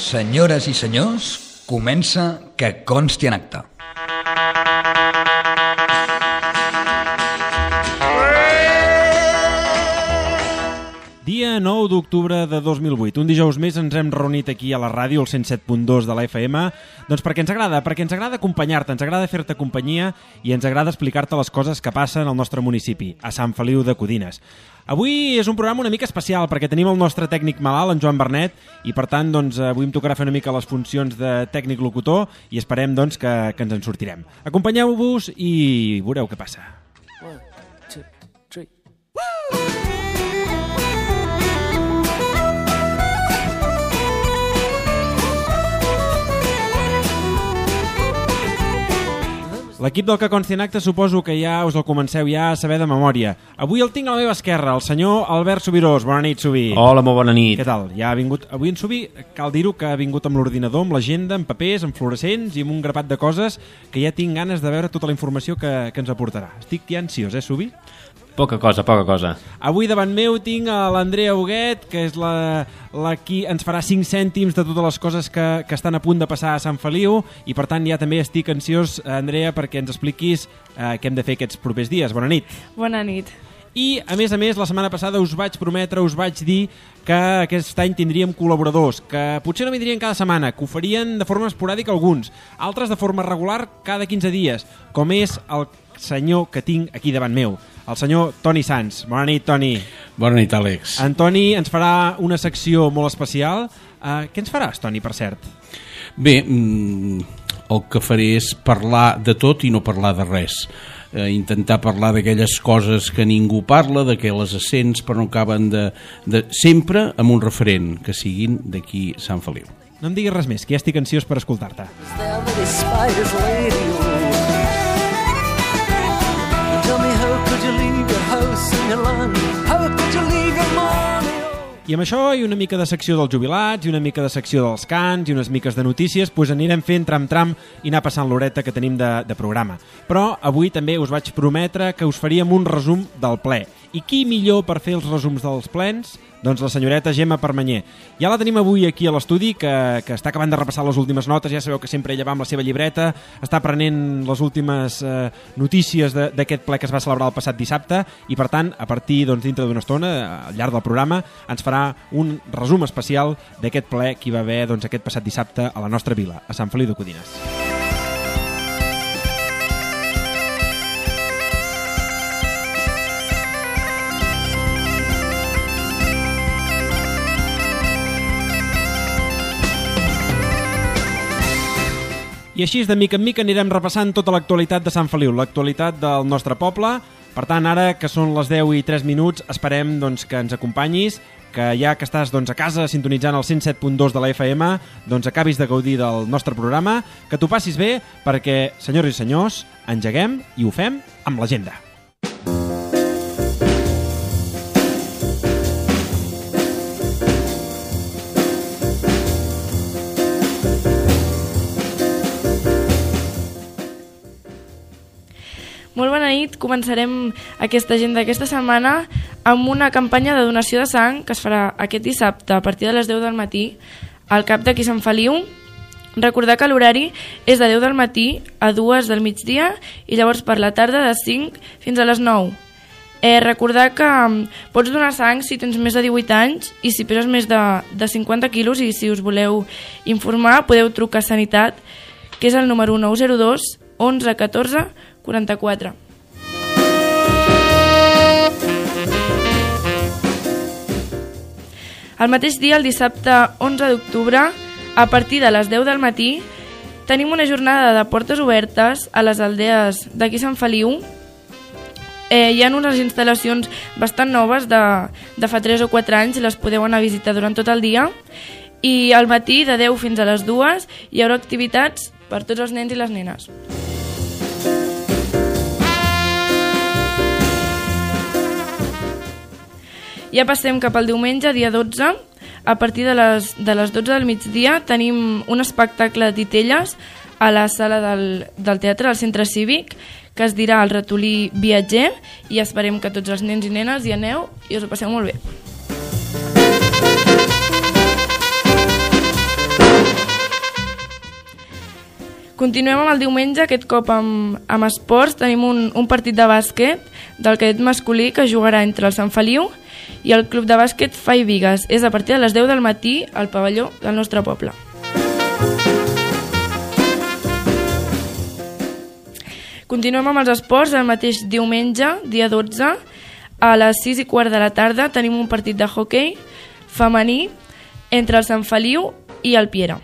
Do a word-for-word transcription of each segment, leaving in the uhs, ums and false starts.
Senyores i senyors, comença Que consti en acta. Dia nou d'octubre de dos mil vuit. Un dijous més ens hem reunit aquí a la ràdio, al cent set punt dos de la F M, doncs perquè ens agrada, perquè ens agrada acompanyar-te, ens agrada fer-te companyia i ens agrada explicar-te les coses que passen al nostre municipi, a Sant Feliu de Codines. Avui és un programa una mica especial perquè tenim el nostre tècnic malalt, en Joan Bernet, i per tant doncs, avui em tocarà fer una mica les funcions de tècnic locutor i esperem doncs, que, que ens en sortirem. Acompanyeu-vos i veureu què passa. One, two, three. Woo! L'equip del Que consti en acta suposo que ja us el comenceu ja a saber de memòria. Avui el tinc a la meva esquerra, el senyor Albert Subirós. Bona nit, Subí. Hola, molt bona nit. Què tal? Ja ha vingut... Avui en Subí, cal dir-ho, que ha vingut amb l'ordinador, amb l'agenda, amb papers, amb fluorescents i amb un grapat de coses que ja tinc ganes de veure tota la informació que, que ens aportarà. Estic ja ansiós, eh, Subí? Poca cosa, poca cosa. Avui davant meu tinc a l'Andrea Huguet, que és la, la qui ens farà cinc cèntims de totes les coses que, que estan a punt de passar a Sant Feliu i per tant ja també estic ansiós, Andrea, perquè ens expliquis eh, què hem de fer aquests propers dies. Bona nit. Bona nit. I, a més a més, la setmana passada us vaig prometre, us vaig dir que aquest any tindríem col·laboradors, que potser no vindrien cada setmana, que ho farien de forma esporàdica alguns, altres de forma regular cada quinze dies, com és el senyor que tinc aquí davant meu, el senyor Toni Sans. Bona nit, Toni. Bona nit, Àlex. En Toni ens farà una secció molt especial. Uh, què ens faràs, Toni, per cert? Bé, el que faré és parlar de tot i no parlar de res. Uh, intentar parlar d'aquelles coses que ningú parla, de que les sents però no acaben de, de... Sempre amb un referent, que siguin d'aquí Sant Feliu. No em diguis res més, que ja estic ansiós per escoltar-te. I amb això i una mica de secció dels jubilats i una mica de secció dels cants i unes miques de notícies, doncs anirem fent tram-tram i anar passant l'horeta que tenim de, de programa. Però avui també us vaig prometre que us faríem un resum del ple. I qui millor per fer els resums dels plens? Doncs la senyoreta Gemma Permanyer. Ja la tenim avui aquí a l'estudi, que, que està acabant de repassar les últimes notes. Ja sabeu que sempre ella va amb la seva llibreta, està prenent les últimes eh, notícies d'aquest ple que es va celebrar el passat dissabte i, per tant, a partir doncs, dintre d'una estona, al llarg del programa, ens farà un resum especial d'aquest ple que hi va haver doncs, aquest passat dissabte a la nostra vila, a Sant Feliu de Codines. I així, de mica en mica, anirem repassant tota l'actualitat de Sant Feliu, l'actualitat del nostre poble. Per tant, ara que són les deu i tres minuts, esperem doncs, que ens acompanyis, que ja que estàs doncs, a casa sintonitzant el cent set punt dos de la F M, doncs acabis de gaudir del nostre programa, que t'ho passis bé, perquè, senyors i senyors, engeguem i ho fem amb l'agenda. Molt bona nit. Començarem aquesta agenda aquesta setmana amb una campanya de donació de sang que es farà aquest dissabte a partir de les deu del matí al CAP d'aquí Sant Feliu. Recordar que l'horari és de deu del matí a dues del migdia i llavors per la tarda de cinc fins a les nou. Eh, recordar que pots donar sang si tens més de divuit anys i si peses més de, de cinquanta quilos, i si us voleu informar podeu trucar a Sanitat, que és el número nou zero dos onze catorze quaranta-quatre. El mateix dia, el dissabte onze d'octubre, a partir de les deu del matí, tenim una jornada de portes obertes a les aldees d'aquí Sant Feliu. Eh, hi ha unes instal·lacions bastant noves de, de fa tres o quatre anys, les podeu anar a visitar durant tot el dia. I al matí, de deu fins a les dues, hi haurà activitats per tots els nens i les nenes. Ja passem cap al diumenge, dia dotze. A partir de les, de les dotze del migdia tenim un espectacle de titelles a la sala del, del teatre, al centre cívic, que es dirà El ratolí viatger, i esperem que tots els nens i nenes hi aneu i us ho passeu molt bé. Continuem amb el diumenge, aquest cop amb, amb esports. Tenim un, un partit de bàsquet del cadet masculí que jugarà entre el Sant Feliu i el club de bàsquet Fai Vigues. És a partir de les deu del matí al pavelló del nostre poble. Continuem amb els esports. El mateix diumenge, dia dotze, a les sis i quart de la tarda tenim un partit de hoquei femení entre el Sant Feliu i el Piera.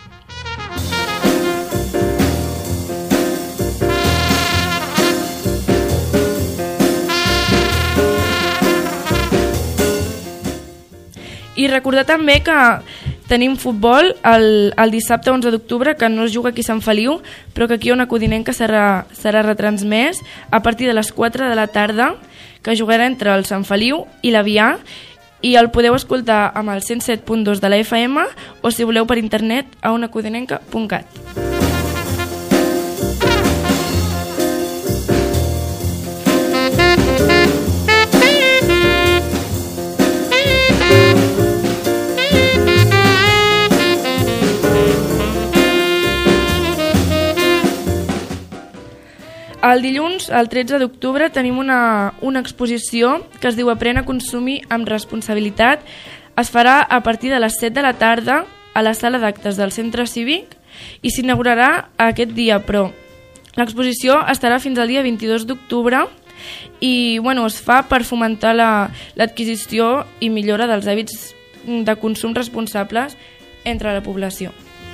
I recordar també que tenim futbol el, el dissabte onze d'octubre, que no es juga aquí a Sant Feliu, però que aquí a Ona Codinenca serà, serà retransmès a partir de les quatre de la tarda, que jugarà entre el Sant Feliu i l'Avià, i el podeu escoltar amb el cent set punt dos de la F M o, si voleu, per internet a ona codinenca punt cat. El dilluns, el tretze d'octubre, tenim una, una exposició que es diu Aprèn a consumir amb responsabilitat. Es farà a partir de les set de la tarda a la sala d'actes del Centre Cívic i s'inaugurarà aquest dia, però l'exposició estarà fins al dia vint-i-dos d'octubre i bueno, es fa per fomentar la, l'adquisició i millora dels hàbits de consum responsables entre la població.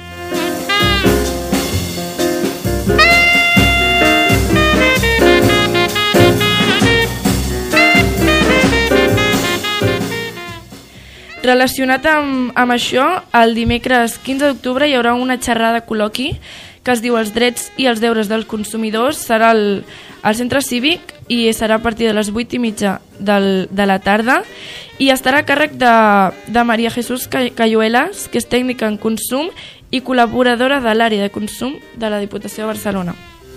Relacionat amb, amb això, el dimecres quinze d'octubre hi haurà una xerrada col·loqui que es diu Els drets i els deures dels consumidors. Serà al, al Centre Cívic i serà a partir de les vuit i mitja del, de la tarda i estarà a càrrec de, de Maria Jesús Cayuelas, que és tècnica en consum i col·laboradora de l'àrea de consum de la Diputació de Barcelona.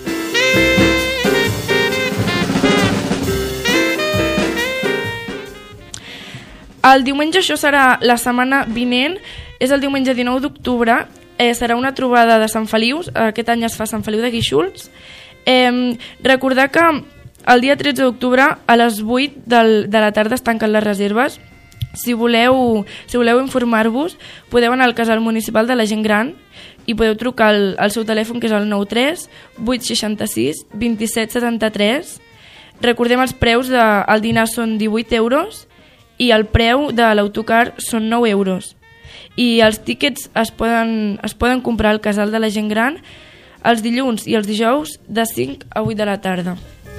El diumenge, això serà la setmana vinent, és el diumenge dinou d'octubre, eh, serà una trobada de Sant Feliu, aquest any es fa Sant Feliu de Guíxols. Eh, recordar que el dia tretze d'octubre a les vuit del, de la tarda es tanquen les reserves. Si voleu, si voleu informar-vos, podeu anar al casal municipal de la gent gran i podeu trucar al, al seu telèfon, que és el nou tres vuit seixanta-sis vint-i-set setanta-tres. Recordem, els preus del dinar són divuit euros i el preu de l'autocar són nou euros. I els tíquets es poden, es poden comprar al casal de la gent gran els dilluns i els dijous de cinc a vuit de la tarda.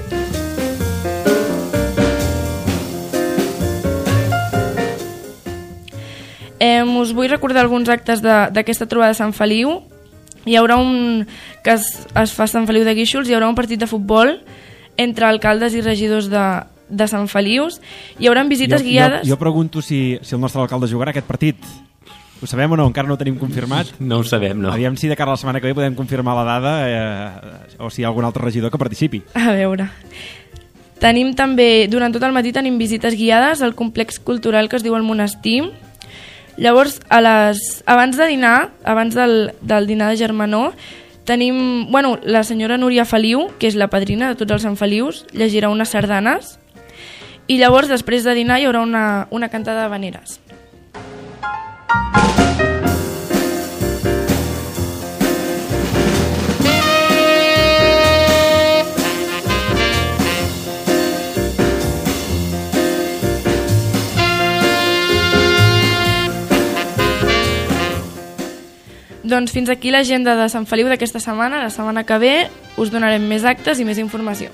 Eh, us vull recordar alguns actes d'aquesta trobada de Sant Feliu. Hi haurà un que es, es fa a Sant Feliu de Guíxols, hi haurà un partit de futbol entre alcaldes i regidors de de Sant Feliu. Hi haurà visites jo, guiades. Jo, jo pregunto si, si el nostre alcalde jugarà aquest partit. Ho sabem o no? Encara no ho tenim confirmat. No ho sabem, no. Aviam si de cara a la setmana que ve podem confirmar la dada eh, o si hi ha algun altre regidor que participi. A veure. Tenim també, durant tot el matí tenim visites guiades al complex cultural que es diu el Monestir. Llavors, a les, abans de dinar, abans del, del dinar de germanor, tenim, bueno, la senyora Núria Feliu, que és la padrina de tots els Sant Felius, llegirà unes sardanes. I llavors, després de dinar, hi haurà una, una cantada d'havaneres. Doncs fins aquí l'agenda de Sant Feliu d'aquesta setmana. La setmana que ve us donarem més actes i més informació.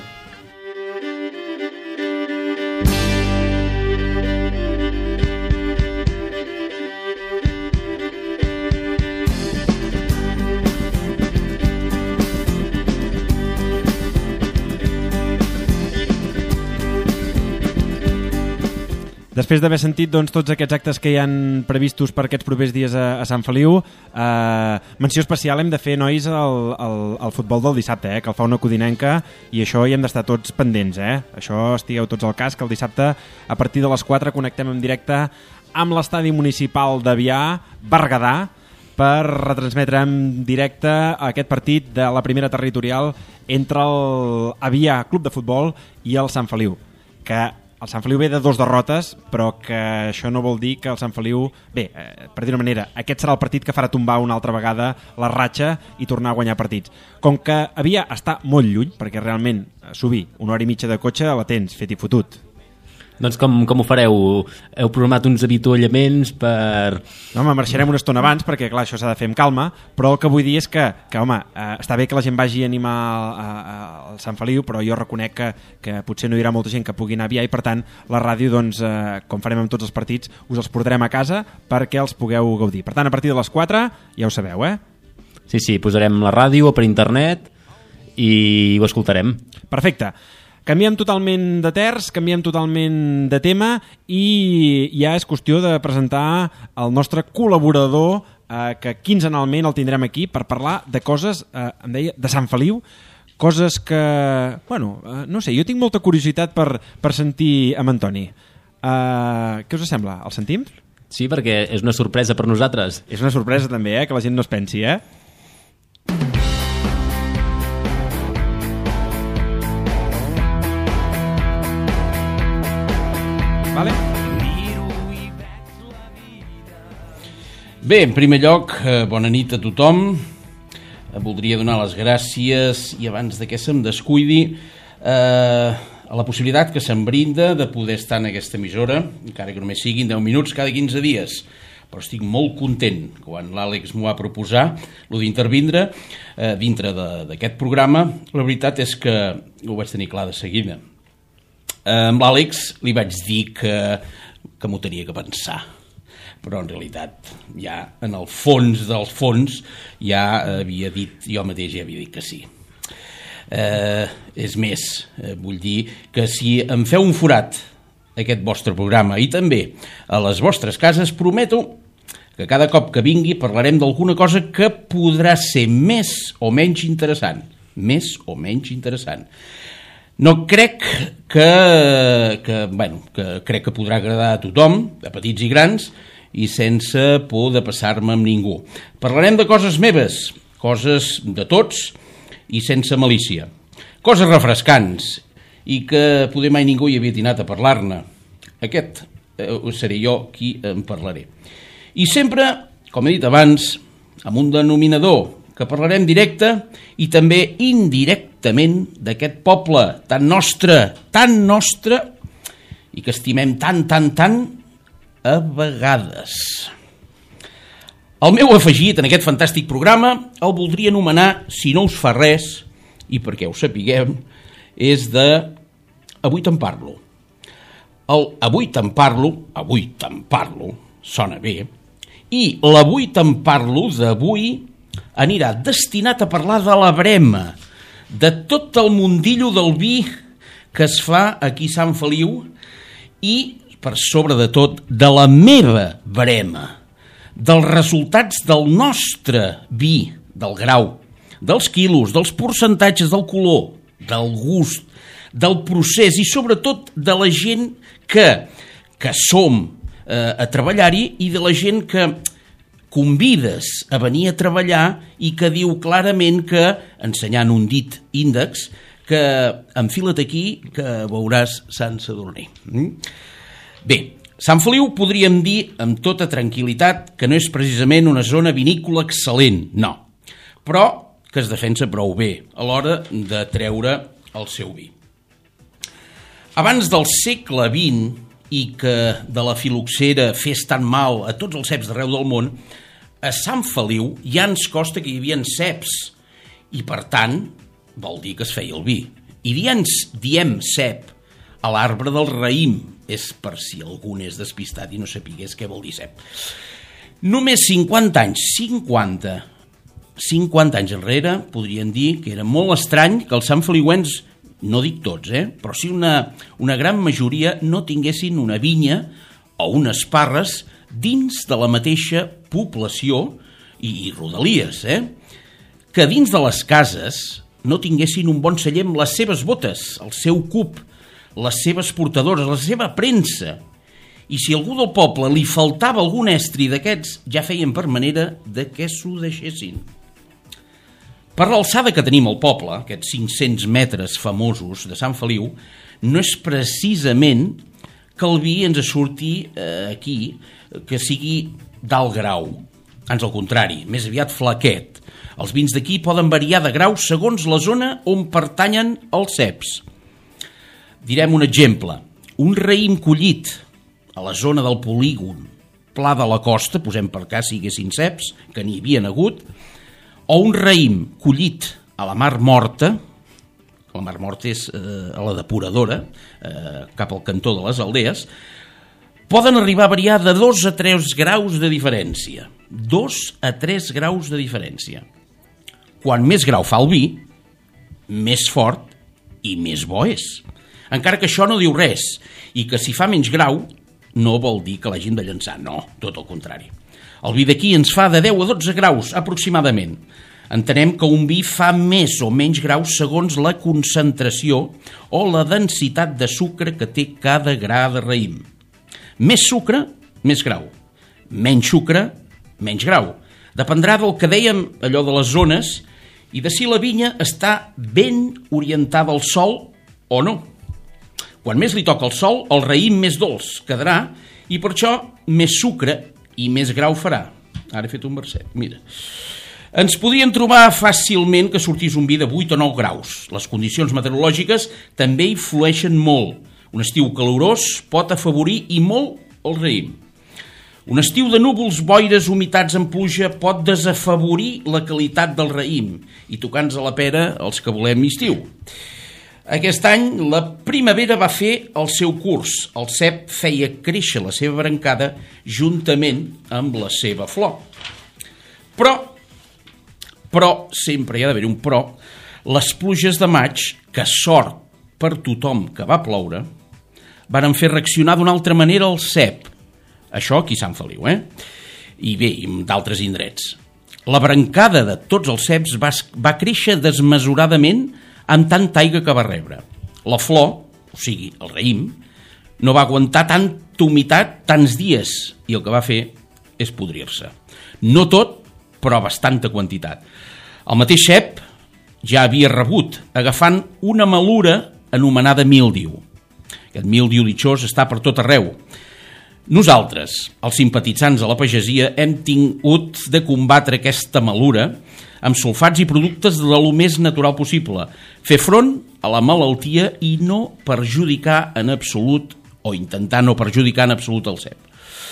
Després d'haver sentit doncs, tots aquests actes que hi han previstos per aquests propers dies a, a Sant Feliu, eh, menció especial hem de fer, nois, el, el, el futbol del dissabte, eh, que el fa Ona Codinenca, i això hi hem d'estar tots pendents. Eh? Això estigueu tots al cas, que el dissabte a partir de les quatre connectem en directe amb l'estadi municipal d'Avià, Berguedà, per retransmetre en directe aquest partit de la primera territorial entre el Avià Club de Futbol i el Sant Feliu, que el Sant Feliu ve de dos derrotes, però que això no vol dir que el Sant Feliu... Bé, eh, per dir una manera, aquest serà el partit que farà tombar una altra vegada la ratxa i tornar a guanyar partits. Com que Avià està molt lluny, perquè realment subir una hora i mitja de cotxe la tens fet i fotut. Doncs com, com ho fareu? Heu programat uns avituallaments per... No, home, marxarem una estona abans perquè, clar, això s'ha de fer amb calma, però el que vull dir és que, que home, eh, està bé que la gent vagi a animar al Sant Feliu, però jo reconec que, que potser no hi haurà molta gent que pugui anar a Avià i, per tant, la ràdio, doncs, eh, com farem amb tots els partits, us els portarem a casa perquè els pugueu gaudir. Per tant, a partir de les quatre, ja ho sabeu, eh? Sí, sí, posarem la ràdio per internet i ho escoltarem. Perfecte. Canviem totalment de terç, canviem totalment de tema i ja és qüestió de presentar el nostre col·laborador eh, que quinzenalment el tindrem aquí per parlar de coses, eh, em deia, de Sant Feliu, coses que, bueno, eh, no sé, jo tinc molta curiositat per, per sentir amb Antoni. Eh, què us sembla? El sentim? Sí, perquè és una sorpresa per nosaltres. És una sorpresa també, eh, que la gent no es pensi, eh? Vale. Bé, en primer lloc, eh, bona nit a tothom. Eh, voldria donar les gràcies, i abans de que se'm descuidi, eh, a la possibilitat que se'm brinda de poder estar en aquesta emissora, encara que només siguin deu minuts cada quinze dies. Però estic molt content quan l'Àlex m'ho va proposar, el d'intervindre eh, dintre d'aquest programa. La veritat és que ho vaig tenir clar de seguida. Amb l'Àlex li vaig dir que, que m'ho tenia que pensar, però en realitat ja en el fons dels fons ja havia dit, jo mateix ja havia dit que sí. Eh, és més, eh, vull dir que si em feu un forat aquest vostre programa i també a les vostres cases, prometo que cada cop que vingui parlarem d'alguna cosa que podrà ser més o menys interessant, més o menys interessant. No crec que, que, bueno, que crec que podrà agradar a tothom, a petits i grans, i sense por de passar-me amb ningú. Parlarem de coses meves, coses de tots i sense malícia. Coses refrescants i que poder mai ningú hi havia tinat a parlar-ne. Aquest eh, seré jo qui en parlaré. I sempre, com he dit abans, amb un denominador que parlarem directe i també indirectament d'aquest poble tan nostre, tan nostre, i que estimem tant, tant, tant, a vegades. El meu afegit en aquest fantàstic programa el voldria anomenar, si no us fa res, i perquè ho sapiguem, és de Avui te'n parlo. El Avui te'n parlo, avui te'n parlo, sona bé, i l'Avui te'n parlo d'avui anirà destinat a parlar de la brema, de tot el mundillo del vi que es fa aquí a Sant Feliu i, per sobre de tot, de la meva brema, dels resultats del nostre vi, del grau, dels quilos, dels percentatges, del color, del gust, del procés i sobretot de la gent que, que som eh, a treballar-hi i de la gent que convides a venir a treballar i que diu clarament que, ensenyant un dit índex, que enfila't aquí que veuràs Sant Sadurní. Bé, Sant Feliu podríem dir amb tota tranquil·litat que no és precisament una zona vinícola excel·lent, no, però que es defensa prou bé a l'hora de treure el seu vi. Abans del segle vint i que de la filoxera fes tan mal a tots els ceps d'arreu del món, a Sant Feliu ja ens costa que hi havia ceps i, per tant, vol dir que es feia el vi. I ens diem cep a l'arbre del raïm, és per si algú n'és despistat i no sapigués què vol dir cep. Només cinquanta anys, cinquanta, cinquanta anys enrere, podríem dir que era molt estrany que els santfeliuens, no dic tots, eh, però sí una, una gran majoria, no tinguessin una vinya o unes parres dins de la mateixa població i, i rodalies, eh? Que dins de les cases no tinguessin un bon celler amb les seves botes, el seu cub, les seves portadores, la seva premsa, i si algú del poble li faltava algun estri d'aquests, ja feien per manera de que s'ho deixessin. Per l'alçada que tenim al poble, aquests cinc-cents metres famosos de Sant Feliu, no és precisament que el vi ens surti eh, aquí, que sigui d'alt grau. Ans al contrari, més aviat flaquet. Els vins d'aquí poden variar de grau segons la zona on pertanyen els ceps. Direm un exemple. Un raïm collit a la zona del polígon Pla de la Costa, posem per cas si hi haguessin ceps, que n'hi havien hagut, o un raïm collit a la Mar Morta, la Mar Morta és eh, a la depuradora, eh, cap al cantó de les Aldees, poden arribar a variar de dos a tres graus de diferència. dos a tres graus de diferència. Quan més grau fa el vi, més fort i més bo és. Encara que això no diu res, i que si fa menys grau, no vol dir que l'hagin de llançar, no, tot el contrari. El vi d'aquí ens fa de deu a dotze graus, aproximadament. Entenem que un vi fa més o menys graus segons la concentració o la densitat de sucre que té cada gra de raïm. Més sucre, més grau. Menys sucre, menys grau. Dependrà del que dèiem, allò de les zones, i de si la vinya està ben orientada al sol o no. Quan més li toca el sol, el raïm més dolç quedarà i per això més sucre i més grau farà. Ara he fet un verset, mira. Ens podien trobar fàcilment que sortís un vi de vuit o nou graus. Les condicions meteorològiques també influeixen molt. Un estiu calorós pot afavorir i molt el raïm. Un estiu de núvols, boires, humitats en pluja pot desafavorir la qualitat del raïm i tocant-nos a la pera els que volem estiu. Aquest any la primavera va fer el seu curs. El cep feia créixer la seva brancada juntament amb la seva flor. Però, però, sempre hi ha d'haver un però, les pluges de maig, que sort per tothom que va ploure, varen fer reaccionar d'una altra manera el cep. Això aquí a Sant Feliu, eh? I bé, i d'altres indrets. La brancada de tots els ceps va, va créixer desmesuradament amb tanta aigua que va rebre. La flor, o sigui, el raïm, no va aguantar tanta humitat tants dies i el que va fer és podrir-se. No tot, però bastanta quantitat. El mateix cep ja havia rebut, agafant una malura anomenada míldiu. Aquest míldiu ditxós està per tot arreu. Nosaltres, els simpatitzants de la pagesia, hem tingut de combatre aquesta malura amb sulfats i productes de lo més natural possible, fer front a la malaltia i no perjudicar en absolut, o intentar no perjudicar en absolut el cep.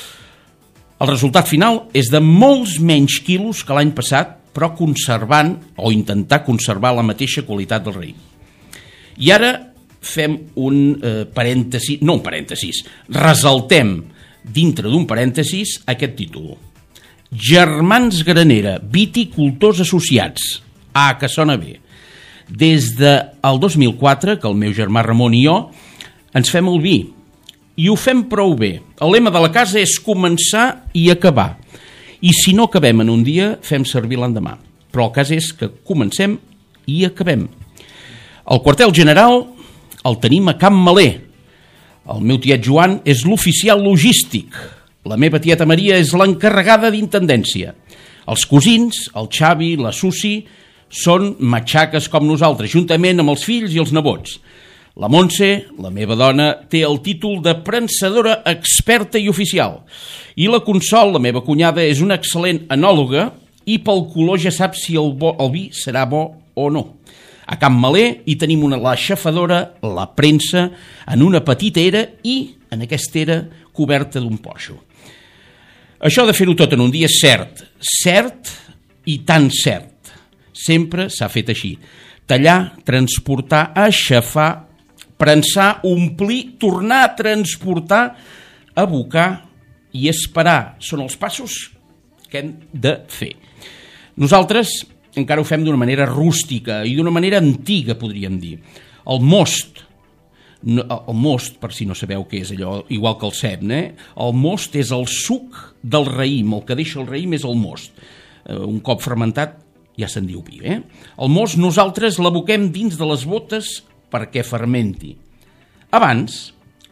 El resultat final és de molts menys quilos que l'any passat, però conservant o intentar conservar la mateixa qualitat del raïm. I ara fem un eh, parèntesi, no un parèntesis, resaltem dintre d'un parèntesis aquest títol. Germans Granera, viticultors associats. Ah, que sona bé. Des del dos mil quatre, que el meu germà Ramon i jo ens fem el vi, i ho fem prou bé. El lema de la casa és començar i acabar. I si no acabem en un dia, fem servir l'endemà. Però el cas és que comencem i acabem. El quartel general el tenim a Can Maler. El meu tiet Joan és l'oficial logístic. La meva tieta Maria és l'encarregada d'intendència. Els cosins, el Xavi, la Susi, són matxaques com nosaltres, juntament amb els fills i els nebots. La Montse, la meva dona, té el títol de premsadora experta i oficial. I la Consol, la meva cunyada, és una excel·lent enòloga i pel color ja sap si el, bo, el vi serà bo o no. A Can Maler hi tenim una, la xafadora, la premsa, en una petita era i en aquesta era coberta d'un porxo. Això de fer-ho tot en un dia és cert, cert i tan cert. Sempre s'ha fet així. Tallar, transportar, aixafar, prensar, omplir, tornar a transportar, abocar i esperar. Són els passos que hem de fer. Nosaltres encara ho fem d'una manera rústica i d'una manera antiga, podríem dir. El most, el most, per si no sabeu què és allò, igual que el cep, eh? El most és el suc del raïm, el que deixa el raïm és el most. Un cop fermentat ja se'n diu vi. Eh? El most nosaltres l'aboquem dins de les botes perquè fermenti. Abans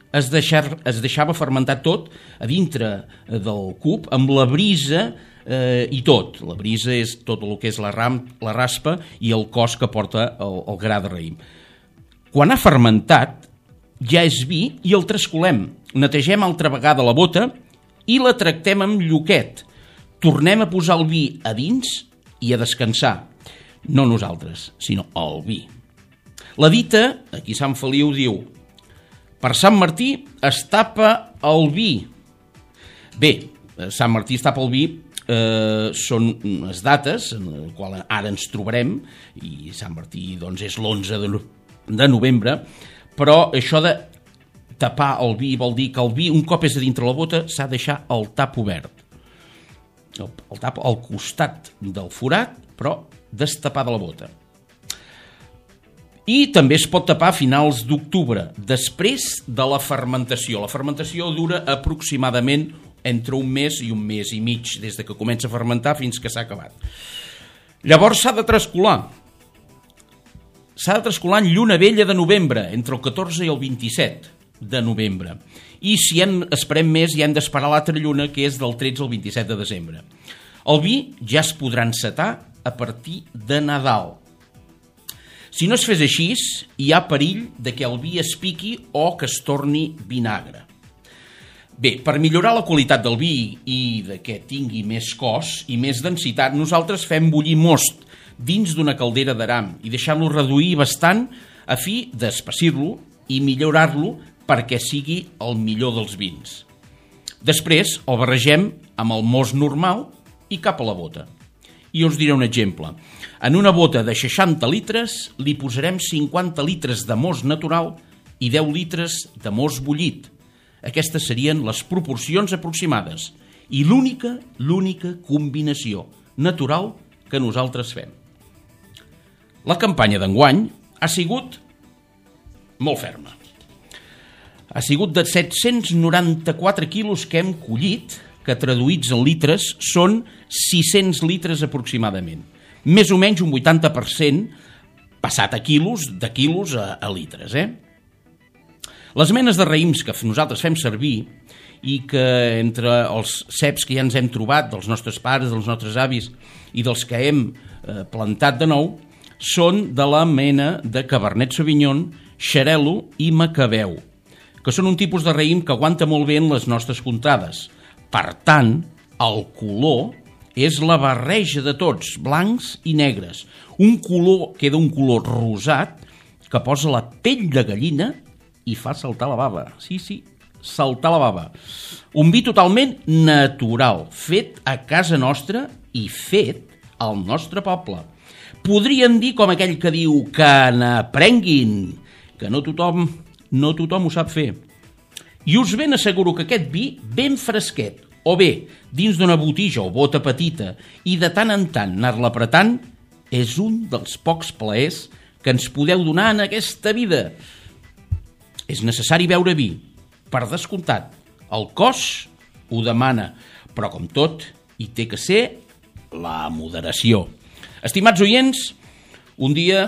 es, deixar, es deixava fermentar tot a dintre del cub amb la brisa eh, i tot. La brisa és tot el que és la, ram, la raspa i el cos que porta el, el gra de raïm. Quan ha fermentat, ja és vi i el trascolem. Netegem altra vegada la bota i la tractem amb lluquet. Tornem a posar el vi a dins i a descansar. No nosaltres, sinó el vi. La dita, aquí a Sant Feliu, diu: per Sant Martí es tapa el vi. Bé, Sant Martí es tapa el vi eh, són unes dates en les quals ara ens trobarem, i Sant Martí doncs, és l'onze de novembre, però això de tapar el vi vol dir que el vi, un cop és a dintre la bota, s'ha de deixar el tap obert. El, el tap al costat del forat, però destapada la bota. I també es pot tapar a finals d'octubre, després de la fermentació. La fermentació dura aproximadament entre un mes i un mes i mig, des de que comença a fermentar fins que s'ha acabat. Llavors s'ha de trascolar. S'ha de trascolar en lluna vella de novembre, entre el catorze i el vint-i-set de novembre. I si hem, esperem més, ja hem d'esperar l'altra lluna, que és del tretze al vint-i-set de desembre. El vi ja es podrà encetar a partir de Nadal. Si no es fes així, hi ha perill de que el vi es piqui o que es torni vinagre. Bé, per millorar la qualitat del vi i de que tingui més cos i més densitat, nosaltres fem bullir most dins d'una caldera d'aram i deixant-lo reduir bastant a fi d'espessir-lo i millorar-lo perquè sigui el millor dels vins. Després el barregem amb el most normal i cap a la bota. I us diré un exemple. En una bota de seixanta litres li posarem cinquanta litres de most natural i deu litres de most bullit. Aquestes serien les proporcions aproximades i l'única, l'única combinació natural que nosaltres fem. La campanya d'enguany ha sigut molt ferma. Ha sigut de set-cents noranta-quatre quilos que hem collit, que traduïts en litres són sis-cents litres aproximadament. Més o menys un vuitanta per cent passat a quilos, de quilos a, a litres. Eh? Les menes de raïms que nosaltres fem servir i que entre els ceps que ja ens hem trobat, dels nostres pares, dels nostres avis i dels que hem eh, plantat de nou, són de la mena de Cabernet Sauvignon, Xarel·lo i Macabeu, que són un tipus de raïm que aguanta molt bé en les nostres contrades. Per tant, el color és la barreja de tots, blancs i negres. Un color, queda un color rosat que posa la pell de gallina i fa saltar la bava. Sí, sí, saltar la bava. Un vi totalment natural, fet a casa nostra i fet al nostre poble. Podríem dir com aquell que diu que n'aprenguin, que no tothom, no tothom ho sap fer. I us ben asseguro que aquest vi ben fresquet, o bé dins d'una botija o bota petita, i de tant en tant anar-la apretant, és un dels pocs plaers que ens podeu donar en aquesta vida. És necessari beure vi, per descomptat. El cos ho demana, però com tot, hi té que ser la moderació. Estimats oients, un dia,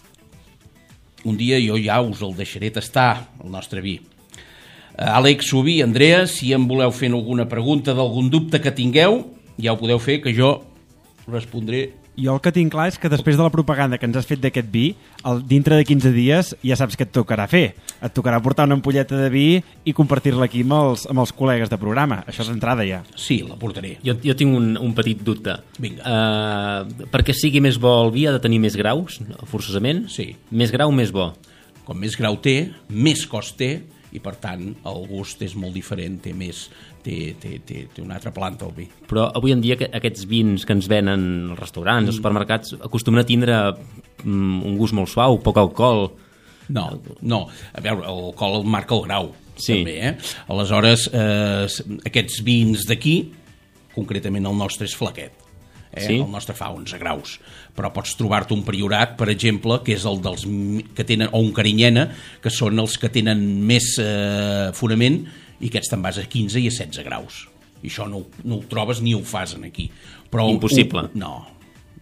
un dia jo ja us el deixaré tastar, el nostre vi. Àlex, Subi, Andrea, si em voleu fer alguna pregunta d'algun dubte que tingueu, ja ho podeu fer, que jo respondré. Jo el que tinc clar és que després de la propaganda que ens has fet d'aquest vi, el, dintre de quinze dies ja saps què et tocarà fer. Et tocarà portar una ampolleta de vi i compartir-la aquí amb els, amb els col·legues de programa. Això és entrada ja. Sí, la portaré. Jo, jo tinc un, un petit dubte. Vinga. Uh, perquè sigui més bo el vi ha de tenir més graus, forçosament? Sí. Més grau, més bo. Com més grau té, més cost té, i per tant el gust és molt diferent, té més, té, té, té, té una altra planta el vi. Però avui en dia aquests vins que ens venen als restaurants, als supermercats, acostumen a tindre um, un gust molt suau, poc alcohol. No, no. A veure, l'alcohol el marca el grau, sí. També, eh? Aleshores, eh, aquests vins d'aquí, concretament el nostre és flaquet. Eh? Sí? El nostre fa onze graus, però pots trobar-te un priorat, per exemple, que és el dels que tenen, o un carinyena, que són els que tenen més eh, fonament, i aquests te'n vas a quinze i a setze graus. I això no, no ho trobes ni ho fas aquí. Però impossible. Un, no,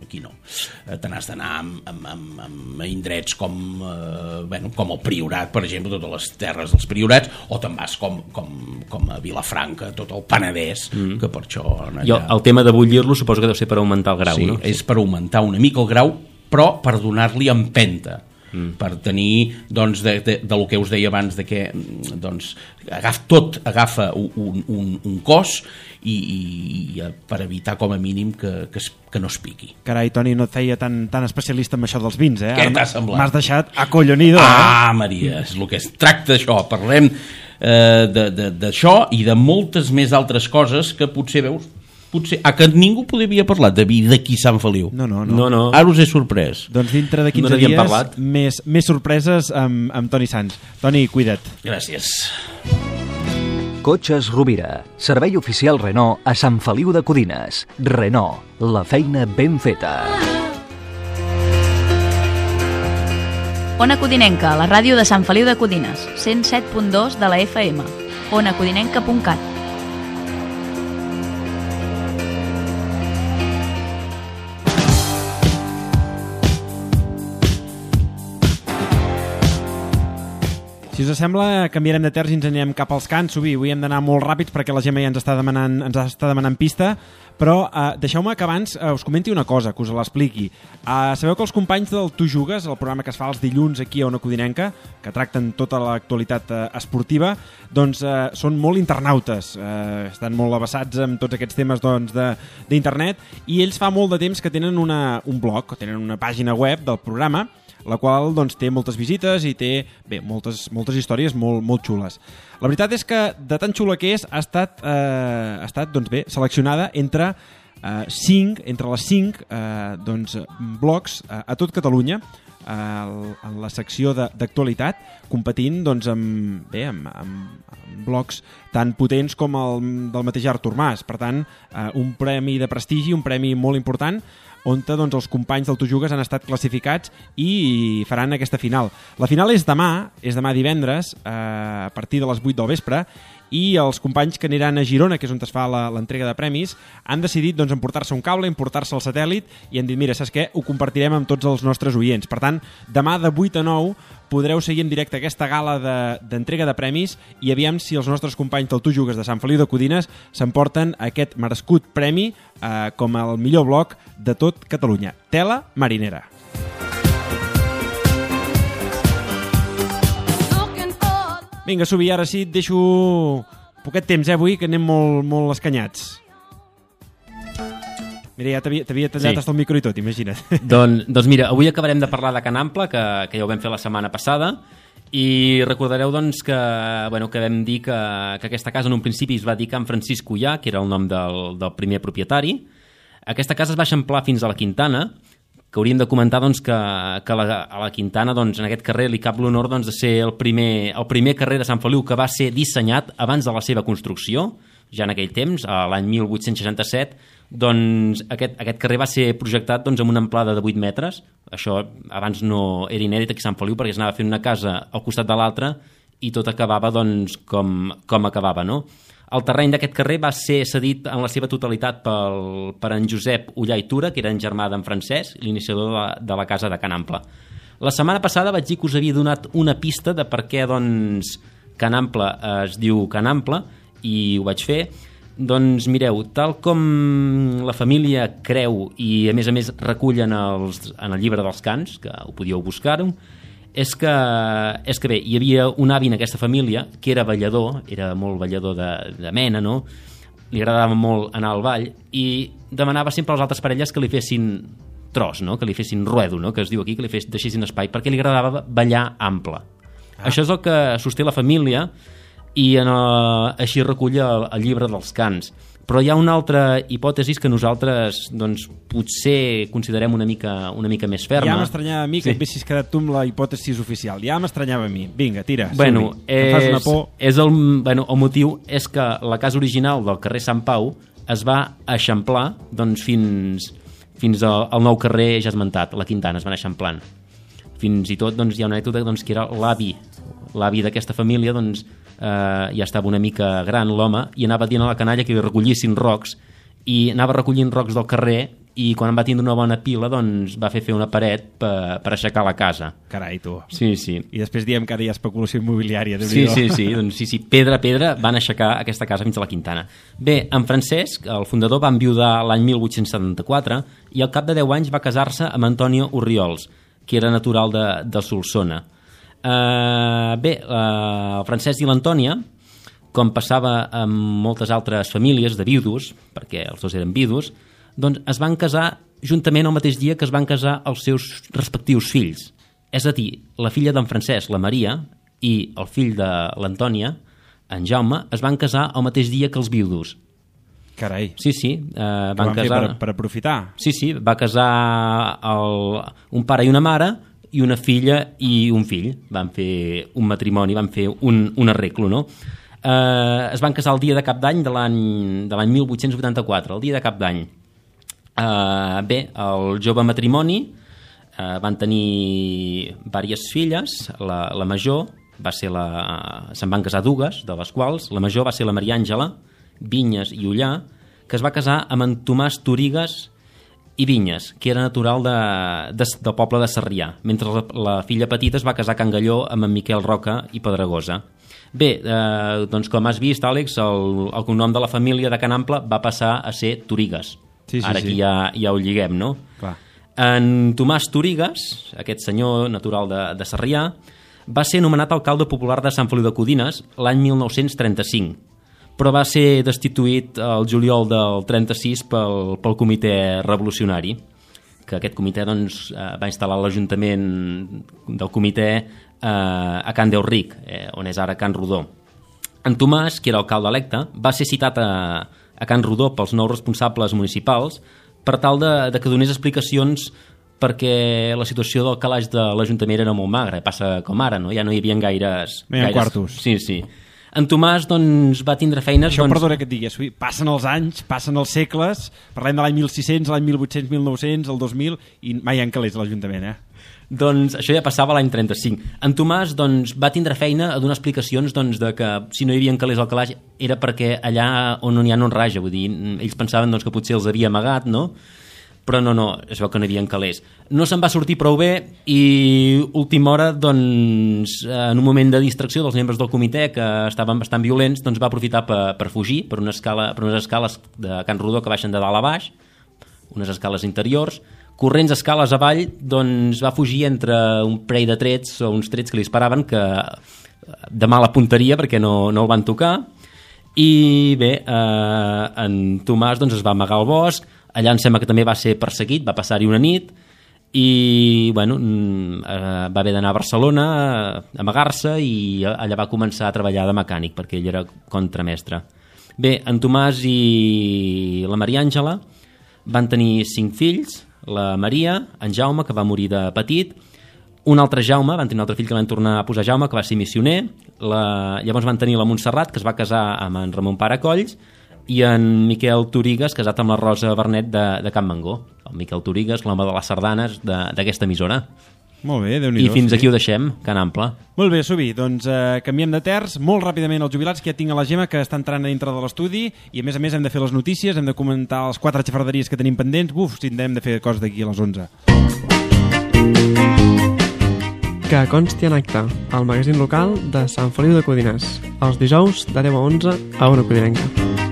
aquí no. Eh, te n'has d'anar amb, amb, amb, amb indrets com, eh, bueno, com el Priorat, per exemple, totes les terres dels Priorats, o te'n vas com, com, com a Vilafranca, tot el Penedès, mm. que per això... Allà... I el, el tema de bullir-lo suposo que deu ser per augmentar el grau, sí, no? Sí, és per augmentar una mica el grau, però per donar-li empenta. Mm. Per tenir, doncs, de, de, de lo que us deia abans, de que doncs, agaf, tot agafa un, un, un cos i, i per evitar com a mínim que, que, es, que no es piqui. Carai, Toni, no et feia tan, tan especialista en això dels vins, eh? Què t'ha semblat? M'has deixat acollonido, eh? Ah, Maria, és el que es tracta això. Parlem eh, d'això i de moltes més altres coses que potser veus potser, ah, que ningú podria parlar de vi d'aquí Sant Feliu. No, no, no. no, no. Ara us he sorprès. Doncs dintre de quinze no dies, parlat. més, més sorpreses amb, amb Toni Sans. Toni, cuida't. Gràcies. Cotxes Rovira, servei oficial Renault a Sant Feliu de Codines. Renault, la feina ben feta. Ona Codinenca, la ràdio de Sant Feliu de Codines, cent set punt dos de la F M. ona codinenca punt cat. Si us sembla, canviarem de terç i ens anirem cap als cants. Avui, avui hem d'anar molt ràpids perquè la Gemma ja ens està demanant, ens està demanant pista, però eh, deixeu-me que abans eh, us comenti una cosa, que us l'expliqui. Eh, sabeu que els companys del Tu Jugues, el programa que es fa els dilluns aquí a Ona Codinenca, que tracten tota l'actualitat eh, esportiva, doncs eh, són molt internautes, eh, estan molt avançats amb tots aquests temes doncs, d'internet, i ells fa molt de temps que tenen una, un blog, tenen una pàgina web del programa, la qual doncs, té moltes visites i té bé, moltes, moltes històries molt, molt xules. La veritat és que de tan xula que és ha estat, eh, ha estat doncs, bé, seleccionada entre, eh, cinc, entre les cinc eh, doncs, blogs eh, a tot Catalunya eh, en la secció d'actualitat, competint doncs, amb, bé, amb, amb, amb blogs tan potents com el del mateix Artur Mas. Per tant, eh, un premi de prestigi, un premi molt important, on doncs, els companys del Tu Jugues han estat classificats i faran aquesta final. La final és demà, és demà divendres, eh, a partir de les vuit del vespre, i els companys que aniran a Girona, que és on es fa l'entrega de premis, han decidit doncs, emportar-se un cable, emportar-se el satèl·lit i han dit, mira, saps què? Ho compartirem amb tots els nostres oients. Per tant, demà de vuit a nou podreu seguir en directe aquesta gala d'entrega de, de premis i aviam si els nostres companys del Tu Jugues de Sant Feliu de Codines s'emporten aquest merescut premi eh, com el millor blog de tot Catalunya. Tela marinera. Vinga, Subi, ara sí et deixo poquet temps, eh, avui, que anem molt, molt escanyats. Mira, ja t'havia tallat sí. Hasta el micro i tot, imagina't. Doncs, doncs mira, avui acabarem de parlar de Can Ample, que, que ja ho vam fer la setmana passada, i recordareu doncs, que, bueno, que vam dir que, que aquesta casa en un principi es va dir Can Francisc Ullà, que era el nom del, del primer propietari. Aquesta casa es va eixamplar fins a la Quintana, que hauríem de comentar doncs, que, que la, a la Quintana, doncs, en aquest carrer, li cap l'honor doncs, de ser el primer, el primer carrer de Sant Feliu que va ser dissenyat abans de la seva construcció, ja en aquell temps, a l'any mil vuit-cents seixanta-set, doncs aquest, aquest carrer va ser projectat doncs, amb una amplada de vuit metres. Això abans no era inèdit aquí a Sant Feliu perquè s'anava fent una casa al costat de l'altra i tot acabava doncs, com, com acabava, no? El terreny d'aquest carrer va ser cedit en la seva totalitat pel, per en Josep Ullà i Tura, que era en germà d'en Francesc, l'iniciador de la, de la casa de Can Ample. La setmana passada vaig dir que us havia donat una pista de per què doncs, Can Ample es diu Can Ample, i ho vaig fer. Doncs mireu, tal com la família creu i a més a més recullen els, en el llibre dels cants, que ho podíeu buscar-ho, és que, és que bé, hi havia un avi en aquesta família que era ballador, era molt ballador de, de mena, no? Li agradava molt anar al ball i demanava sempre a les altres parelles que li fessin tros, no? Que li fessin ruedo, no? Que es diu aquí, que li fes, deixessin espai, perquè li agradava ballar ample. Ah. Això és el que sosté la família i en el, així recull el, el llibre dels cants. Però hi ha una altra hipòtesi que nosaltres doncs, potser considerem una mica, una mica més ferma. Ja m'estranyava a mi que sí. Et haguessis quedat tu amb la hipòtesi oficial. Ja m'estranyava a mi. Vinga, tira. Bueno, és, fas una por. És el, bueno, el motiu és que la casa original del carrer Sant Pau es va eixamplar doncs, fins, fins al, al nou carrer ja esmentat, la Quintana, es van eixamplant. Fins i tot doncs, hi ha una anècdota doncs, que era l'avi, l'avi d'aquesta família, doncs, Uh, ja estava una mica gran l'home i anava dient a la canalla que li recollissin rocs i anava recollint rocs del carrer i quan va tindre una bona pila doncs va fer fer una paret per, per aixecar la casa. Carai, tu. Sí, sí. I després diem que ara hi ha especulació immobiliària. Sí, sí, sí, doncs sí, sí, pedra a pedra van aixecar aquesta casa fins a la Quintana. Bé, en Francesc, el fundador, va enviudar l'any mil vuit-cents setanta-quatre i al cap de deu anys va casar-se amb Antonio Urriols, que era natural de, de Solsona. Uh, bé, uh, el Francesc i l'Antònia, com passava amb moltes altres famílies de viudos, perquè els dos eren viudos, doncs es van casar juntament el mateix dia que es van casar els seus respectius fills. És a dir, la filla d'en Francesc, la Maria, i el fill de l'Antònia, en Jaume, es van casar el mateix dia que els viudos. Carai. Sí, sí. Eh, van, van casar... fer per, per aprofitar? Sí, sí. Va casar el... un pare i una mare i una filla i un fill. Van fer un matrimoni, van fer un, un arreglo, no? Eh, es van casar el dia de Cap d'Any de l'any mil vuit-cents vuitanta-quatre, el dia de Cap d'Any. Eh, bé, el jove matrimoni eh, van tenir diverses filles. La, la major va ser la... se'n van casar dues, de les quals la major va ser la Maria Àngela Vinyes i Ullà, que es va casar amb en Tomàs Torigues i Vinyes, que era natural de, de, del poble de Sarrià, mentre la, la filla petita es va casar a Can Galló amb en Miquel Roca i Pedregosa. Bé, eh, doncs com has vist, Àlex, el, el cognom de la família de Can Ample va passar a ser Torigues. Sí, sí, Ara aquí sí. ja, ja ho lliguem, no? Clar. En Tomàs Torigues, aquest senyor natural de, de Sarrià, va ser nomenat alcalde popular de Sant Feliu de Codines l'any mil nou-cents trenta-cinc, però va ser destituït el juliol del trenta-sis pel, pel comitè revolucionari, que aquest comitè doncs, va instal·lar l'Ajuntament del comitè eh, a Can Déu-Ric, eh, on és ara Can Rodó. En Tomàs, que era alcalde electe, va ser citat a, a Can Rodó pels nous responsables municipals per tal de, de que donés explicacions perquè la situació del calaix de l'Ajuntament era molt magra, passa com ara, no? Ja no hi havia gaires... No hi ha gaires... quartos. Sí, sí. En Tomàs doncs, va tindre feines... Això, doncs... perdona que et digui, passen els anys, passen els segles, parlem de l'any mil sis-cents, l'any mil vuit-cents, mil nou-cents, el dos mil, i mai hi ha calés a l'Ajuntament, eh? Doncs això ja passava l'any trenta-cinc. En Tomàs doncs, va tindre feina a donar explicacions doncs, de que si no hi havia calés al calaix era perquè allà on no hi ha no en raja, vull dir, ells pensaven doncs, que potser els havia amagat, no? Però no, no, es veu que no hi havia calés. No se'n va sortir prou bé i última hora, doncs, en un moment de distracció dels membres del comitè que estaven bastant violents, doncs va aprofitar per, per fugir per, una escala, per unes escales de Can Rodó que baixen de dalt a baix, unes escales interiors, corrents escales avall, doncs va fugir entre un parell de trets o uns trets que li disparaven que de mala punteria perquè no, no el van tocar. I bé, eh, en Tomàs doncs, es va amagar al bosc. Allà em sembla que també va ser perseguit, va passar-hi una nit i bueno, eh, va haver d'anar a Barcelona a amagar-se i allà va començar a treballar de mecànic perquè ell era contramestre. Bé, en Tomàs i la Maria Àngela van tenir cinc fills, la Maria, en Jaume, que va morir de petit, un altre Jaume, van tenir un altre fill que van tornar a posar Jaume, que va ser missioner, la... llavors van tenir la Montserrat, que es va casar amb en Ramon Paracolls, i en Miquel Torigues, casat amb la Rosa Bernet de, de Can Mangó. El Miquel Torigues, l'home de les sardanes d'aquesta emissora. Molt bé, Déu-n'hi-do. I fins sí. aquí ho deixem, Can Ample. Molt bé, Subi, doncs eh, canviem de terç molt ràpidament els jubilats, que ja tinc a la Gemma que està entrant a dintre de l'estudi i a més a més hem de fer les notícies, hem de comentar les quatre xafarderies que tenim pendents. Buf, si hem de fer coses d'aquí a les onze. Que consti en acte, el magazín local de Sant Feliu de Codines, els dijous de deu a onze a Ona Codinenca.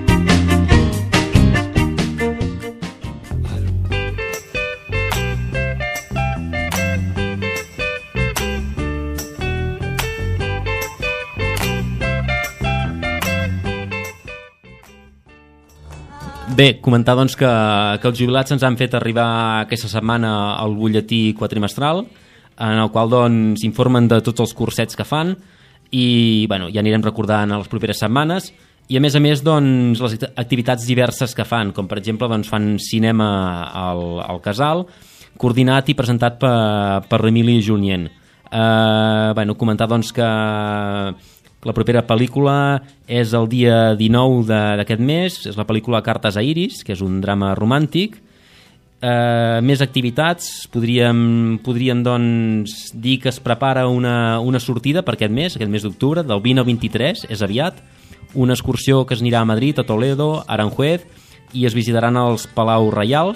Bé, comentar doncs que, que els jubilats ens han fet arribar aquesta setmana el butlletí quadrimestral, en el qual doncs informen de tots els cursets que fan i bueno, ja anirem recordant a les properes setmanes i a més a més doncs, les activitats diverses que fan, com per exemple doncs, fan cinema al, al Casal, coordinat i presentat per, per Emili Junyent. Eh, bueno, comentar doncs que la propera pel·lícula és el dia dinou d'aquest mes, és la pel·lícula Cartes a Iris, que és un drama romàntic. Eh, més activitats, podríem, podríem doncs, dir que es prepara una, una sortida per aquest mes, aquest mes d'octubre, del vint al vint-i-tres, és aviat, una excursió que es anirà a Madrid, a Toledo, a Aranjuez, i es visitaran els Palau Reials.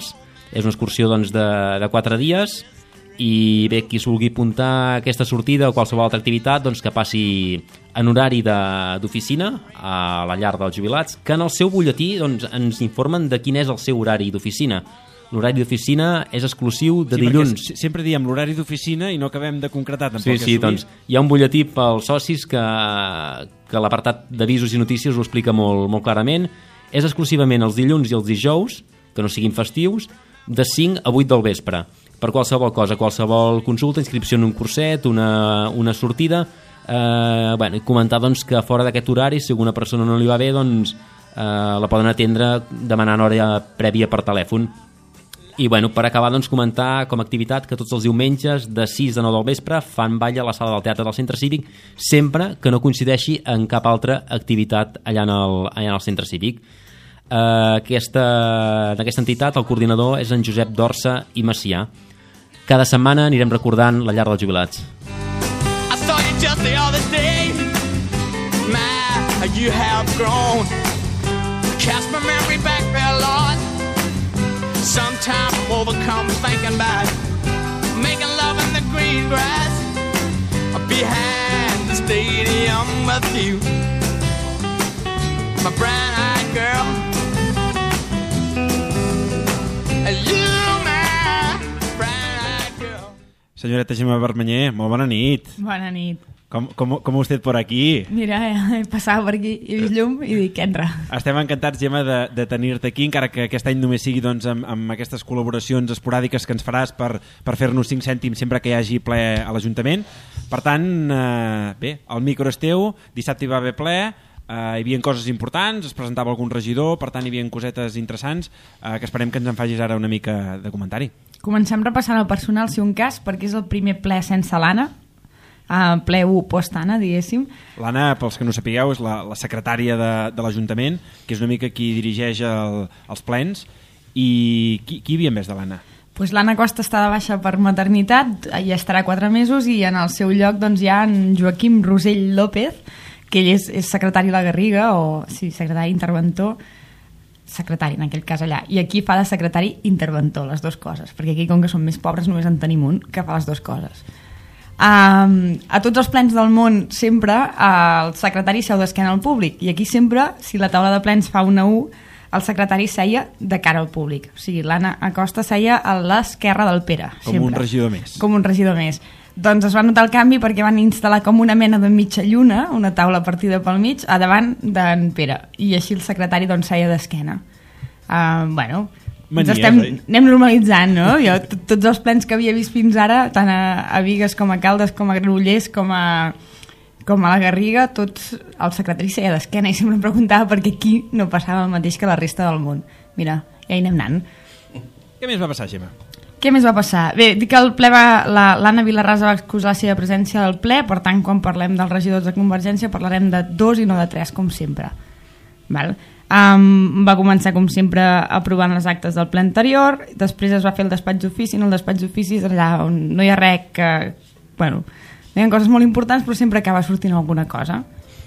És una excursió doncs, de, de quatre dies i bé, qui s'ho vulgui apuntar a aquesta sortida o qualsevol altra activitat, doncs que passi en horari d'oficina a la llar dels jubilats, que en el seu butlletí doncs, ens informen de quin és el seu horari d'oficina. L'horari d'oficina és exclusiu de sí, dilluns. Sempre diem l'horari d'oficina i no acabem de concretar tampoc. Sí, sí, doncs hi ha un butlletí pels socis que, que l'apartat d'avisos i notícies ho explica molt, molt clarament. És exclusivament els dilluns i els dijous, que no siguin festius, de cinc a vuit del vespre. Per qualsevol cosa, qualsevol consulta, inscripció en un curset, una, una sortida, eh, bueno, i comentar doncs, que fora d'aquest horari, si alguna persona no li va bé, doncs eh, la poden atendre demanant hora prèvia per telèfon. I bueno, per acabar, doncs, comentar com a activitat que tots els diumenges de sis a nou del vespre fan ball a la sala del teatre del centre cívic, sempre que no coincideixi en cap altra activitat allà en el, allà en el centre cívic. Uh, aquesta, en aquesta entitat el coordinador és en Josep Dorsa i Macià. Cada setmana anirem recordant la llar dels jubilats. I saw you just the other day. My, you have grown. Cast my memory back there, Lord. Sometimes I'm overcome thinking about making love in the green grass behind the stadium with you, my brown-eyed girl. You, my brown-eyed girl. Senyoreta Gemma Vermenyer, molt bona nit. Bona nit. Com, com, com usted por aquí? Mira, he passat per aquí, he vist llum i dic, entra. Estem encantats, Gemma, de, de tenir-te aquí, encara que aquest any només sigui doncs, amb, amb aquestes col·laboracions esporàdiques que ens faràs per, per fer-nos cinc cèntims sempre que hi hagi ple a l'Ajuntament. Per tant, eh, bé, el micro és teu, dissabte hi va haver ple, eh, hi havia coses importants, es presentava algun regidor, per tant hi havia cosetes interessants eh, que esperem que ens en facis ara una mica de comentari. Comencem repassant el personal, si un cas, perquè és el primer ple sense l'Anna, Uh, ple u post-Anna, diguéssim. L'Anna, pels que no sapigueu, és la, la secretària de, de l'Ajuntament, que és una mica qui dirigeix el, els plens. I qui, qui hi havia més de l'Anna? Pues l'Anna Costa està de baixa per maternitat, hi estarà quatre mesos, i en el seu lloc doncs, hi ha en Joaquim Rosell López, que ell és, és secretari de la Garriga, o sí, secretari interventor, secretari en aquell cas allà, i aquí fa de secretari interventor, les dues coses, perquè aquí com que som més pobres només en tenim un que fa les dues coses. Um, a tots els plens del món sempre uh, el secretari seu d'esquena al públic, i aquí sempre, si la taula de plens fa una U, el secretari seia de cara al públic, o sigui, l'Anna Acosta seia a l'esquerra del Pere, com sempre. un regidor més com un regidor més. Doncs es va notar el canvi perquè van instal·lar com una mena de mitja lluna, una taula partida pel mig, a davant d'en Pere, i així el secretari doncs seia d'esquena. uh, bueno Manies, ens estem, eh? anem normalitzant, no? Jo, tots els plens que havia vist fins ara, tant a, a Bigues com a Caldes, com a Granollers, com a, com a la Garriga, tots el secretari seia d'esquena, i sempre em preguntava per què aquí no passava el mateix que la resta del món. Mira, ja hi anem anant. Què més va passar, Gemma? Què més va passar? Bé, dic que el ple va, la, l'Anna Vilarrasa va excusar la seva presència del ple, per tant, quan parlem dels regidors de Convergència parlarem de dos i no de tres, com sempre. Val? Um, va començar com sempre aprovant les actes del ple anterior, després es va fer el despatx d'ofici, en el despatx d'ofici allà on no hi ha res que, bueno, no hi ha coses molt importants però sempre acaba sortint alguna cosa.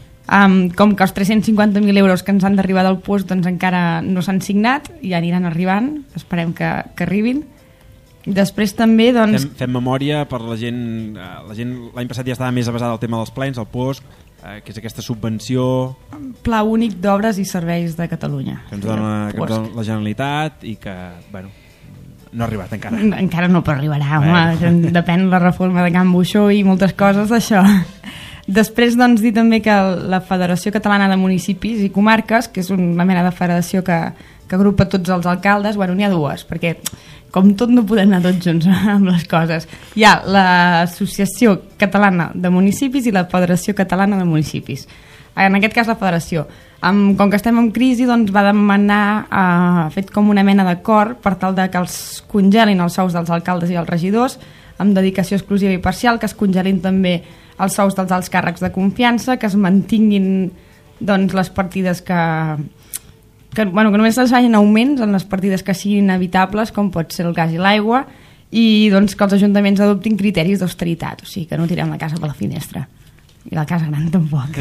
Um, com que els tres-cents cinquanta mil euros que ens han d'arribar del P U S doncs encara no s'han signat i ja aniran arribant, esperem que, que arribin. Després també doncs... fem, fem memòria per la gent, la gent l'any passat ja estava més avesada al tema dels plens, el P U S, eh, que és aquesta subvenció Pla únic d'obres i serveis de Catalunya que ens dona, que ens dona la Generalitat i que, bueno, no ha arribat encara. Encara no per arribarà, home, depèn la reforma de Can Buixó i moltes coses d'això. Després doncs dir també que la Federació Catalana de Municipis i Comarques, que és una mena de federació que, que agrupa tots els alcaldes, bueno, n'hi ha dues, perquè com tot no podem anar tots junts amb les coses. Hi ha l'Associació Catalana de Municipis i la Federació Catalana de Municipis. En aquest cas la Federació. Um, com que estem en crisi, doncs va demanar, ha uh, fet com una mena d'acord per tal de que els congelin els sous dels alcaldes i els regidors amb dedicació exclusiva i parcial, que es congelin també els sous dels alts càrrecs de confiança, que es mantinguin doncs, les partides que... que, bueno, que només es vagin augments en les partides que siguin inevitables, com pot ser el gas i l'aigua, i doncs, que els ajuntaments adoptin criteris d'austeritat, o sigui, que no tirem la casa per la finestra. I la casa gran tampoc.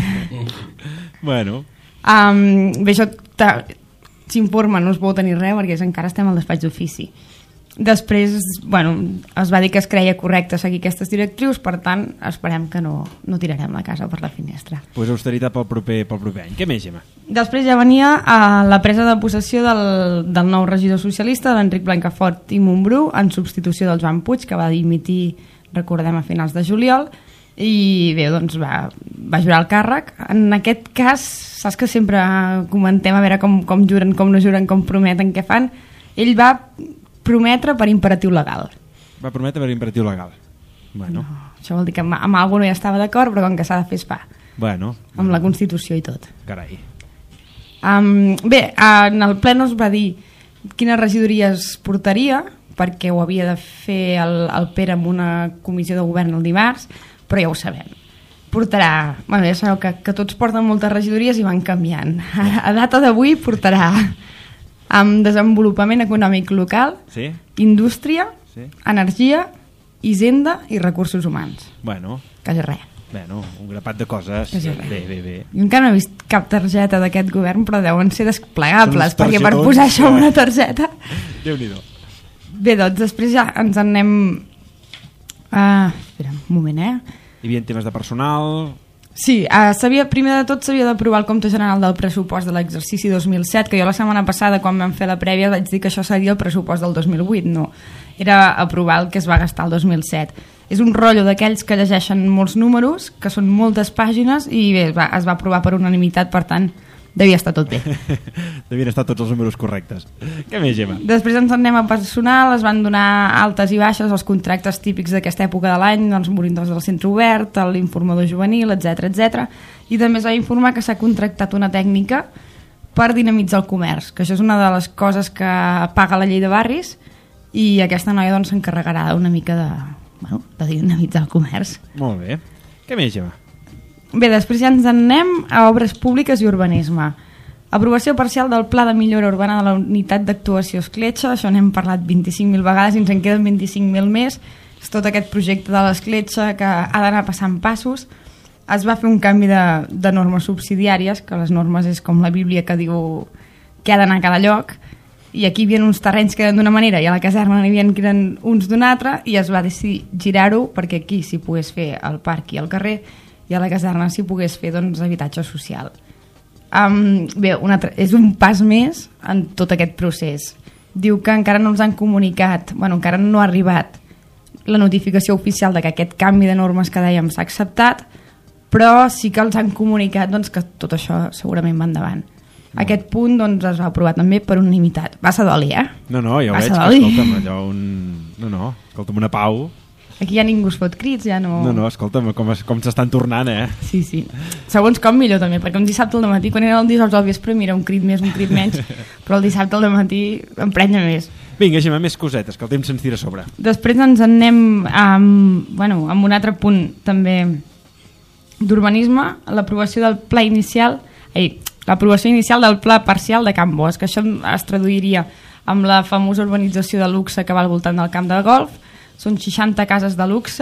Bueno. Um, bé, això s'informa, no es pot tenir res, perquè encara estem al despatx d'ofici. Després, bueno, es va dir que es creia correcte seguir aquestes directrius, per tant, esperem que no, no tirarem la casa per la finestra. Pues austeritat pel proper, pel proper any. Què més, Gemma? Després ja venia a la presa de possessió del, del nou regidor socialista, l'Enric Blancafort i Montbrú, en substitució del Joan Puig, que va dimitir, recordem, a finals de juliol, i bé, doncs va, va jurar el càrrec. En aquest cas, saps que sempre comentem a veure com, com juren, com no juren, com prometen, què fan. Ell va prometre per imperatiu legal. Va prometre per imperatiu legal. Bueno. No, això vol dir que amb, amb alguna no hi estava d'acord, però com que s'ha de fer es fa. Bueno. Amb bueno. la Constitució i tot. Carai. Um, bé, en el ple no es va dir quines regidories portaria, perquè ho havia de fer el, el Pere amb una comissió de govern el dimarts, però ja ho sabem. Portarà, bueno, ja sabeu que, que tots porten moltes regidories i van canviant. A, a data d'avui portarà amb desenvolupament econòmic local, sí. indústria, sí. energia, hisenda i recursos humans. Bueno. Quasi res. Bueno, un grapat de coses. Quasi res. Bé, bé, bé. Jo encara no he vist cap targeta d'aquest govern, però deuen ser desplegables, perquè per posar això en una targeta... Déu-n'hi-do. Bé, doncs després ja ens en anem... Uh, espera, un moment, eh? Hi havia temes de personal... Sí, uh, sabia, primer de tot s'havia d'aprovar el compte general del pressupost de l'exercici dos mil set, que jo la setmana passada, quan vam fer la prèvia, vaig dir que això seria el pressupost del dos mil vuit. No, era aprovar el que es va gastar el dos mil set. És un rotllo d'aquells que llegeixen molts números, que són moltes pàgines, i bé, es va, es va aprovar per unanimitat, per tant, devia estar tot bé. Devien estar tots els números correctes. Què més, Gemma? Després ens anem a personal, es van donar altes i baixes, els contractes típics d'aquesta època de l'any, els monitors del centre obert, l'informador juvenil, etcètera, etcètera. I també es va informar que s'ha contractat una tècnica per dinamitzar el comerç, que això és una de les coses que paga la llei de barris, i aquesta noia doncs s'encarregarà una mica de, bueno, de dinamitzar el comerç. Molt bé. Què més, Gemma? Bé, després ja ens en anem a obres públiques i urbanisme. Aprovació parcial del Pla de Millora Urbana de la Unitat d'Actuació Escletxa, això n'hem parlat vint-i-cinc mil vegades i ens en queden vint-i-cinc mil més. És tot aquest projecte de l'Escletxa que ha d'anar passant passos. Es va fer un canvi de, de normes subsidiàries, que les normes és com la Bíblia que diu que ha d'anar a cada lloc, i aquí hi havia uns terrenys que eren d'una manera i a la caserna n'hi havia que eren uns d'una altra, i es va decidir girar-ho perquè aquí s'hi pogués fer el parc i el carrer, i a la caserna s'hi pogués fer doncs, habitatge social. Um, bé, una, és un pas més en tot aquest procés. Diu que encara no ens han comunicat, bueno, encara no ha arribat la notificació oficial de que aquest canvi de normes que dèiem s'ha acceptat, però sí que els han comunicat doncs, que tot això segurament va endavant. No. Aquest punt doncs, es va aprovar també per unanimitat. Va ser d'oli, eh? No, no, ja ho va veig, que escolta'm, allò un... No, no, escolta'm, una pau... Aquí ja ningú es fot crits, ja no... No, no, escolta'm, com, com s'estan tornant, eh? Sí, sí. Segons com millor també, perquè un dissabte al matí, quan era el dijous al vespre, mira, un crit més, un crit menys, però el dissabte al matí emprenya més. Vinga, Gemma, més cosetes, que el temps se'ns tira a sobre. Després ens en anem amb, bueno, amb un altre punt també d'urbanisme, l'aprovació del pla inicial, ai, l'aprovació inicial del pla parcial de Can Bosch, que això es traduiria amb la famosa urbanització de luxe que va al voltant del camp de golf. Són seixanta cases de luxe,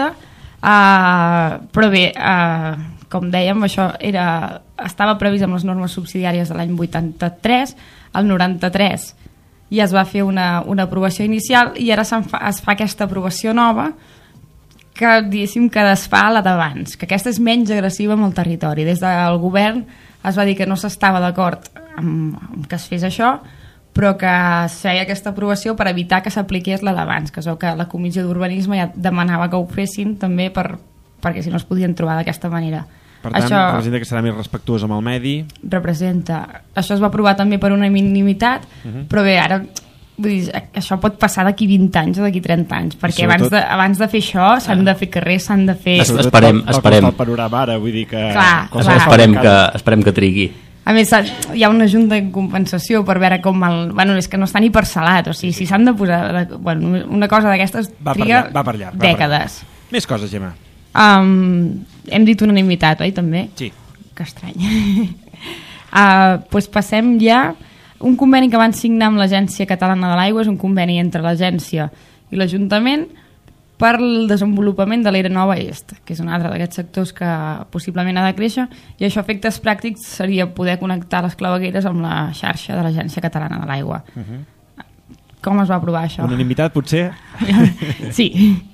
uh, però bé, uh, com dèiem, això era, estava previst amb les normes subsidiàries de l'any vuitanta-tres, el noranta-tres ja es va fer una, una aprovació inicial i ara fa, es fa aquesta aprovació nova que diguéssim que desfà la d'abans, que aquesta és menys agressiva amb el territori. Des del govern es va dir que no s'estava d'acord amb, amb que es fes això, però que es feia aquesta aprovació per evitar que s'apliqués la d'abans, que és el que la Comissió d'Urbanisme ja demanava que ho fessin també per, perquè si no es podien trobar d'aquesta manera. Per tant, això representa que serà més respectuós amb el medi. Representa. Això es va aprovar també per una minimitat, uh -huh. però bé, ara vull dir, això pot passar d'aquí vint anys o d'aquí trenta anys, perquè abans de, abans de fer això s'han de fer carrers, s'han de fer... Es, esperem, esperem. El panorama ara, vull dir que... Clar, clar. Esperem que, esperem que trigui. A més, hi ha una junta de compensació per veure com el... Bueno, és que no està ni parcel·lat, o sigui, si s'han de posar... Bueno, una cosa d'aquestes triga va per llarg, va dècades. Per llarg. Més coses, Gemma. Um, hem dit unanimitat, oi, també? Sí. Que estrany. uh, pues passem ja... Un conveni que van signar amb l'Agència Catalana de l'Aigua és un conveni entre l'agència i l'Ajuntament per el desenvolupament de l'Era Nova Est, que és un altre d'aquests sectors que possiblement ha de créixer, i això a efectes pràctics seria poder connectar les clavegueres amb la xarxa de l'Agència Catalana de l'Aigua. Uh-huh. com es va aprovar això. Unanimitat, potser? Sí.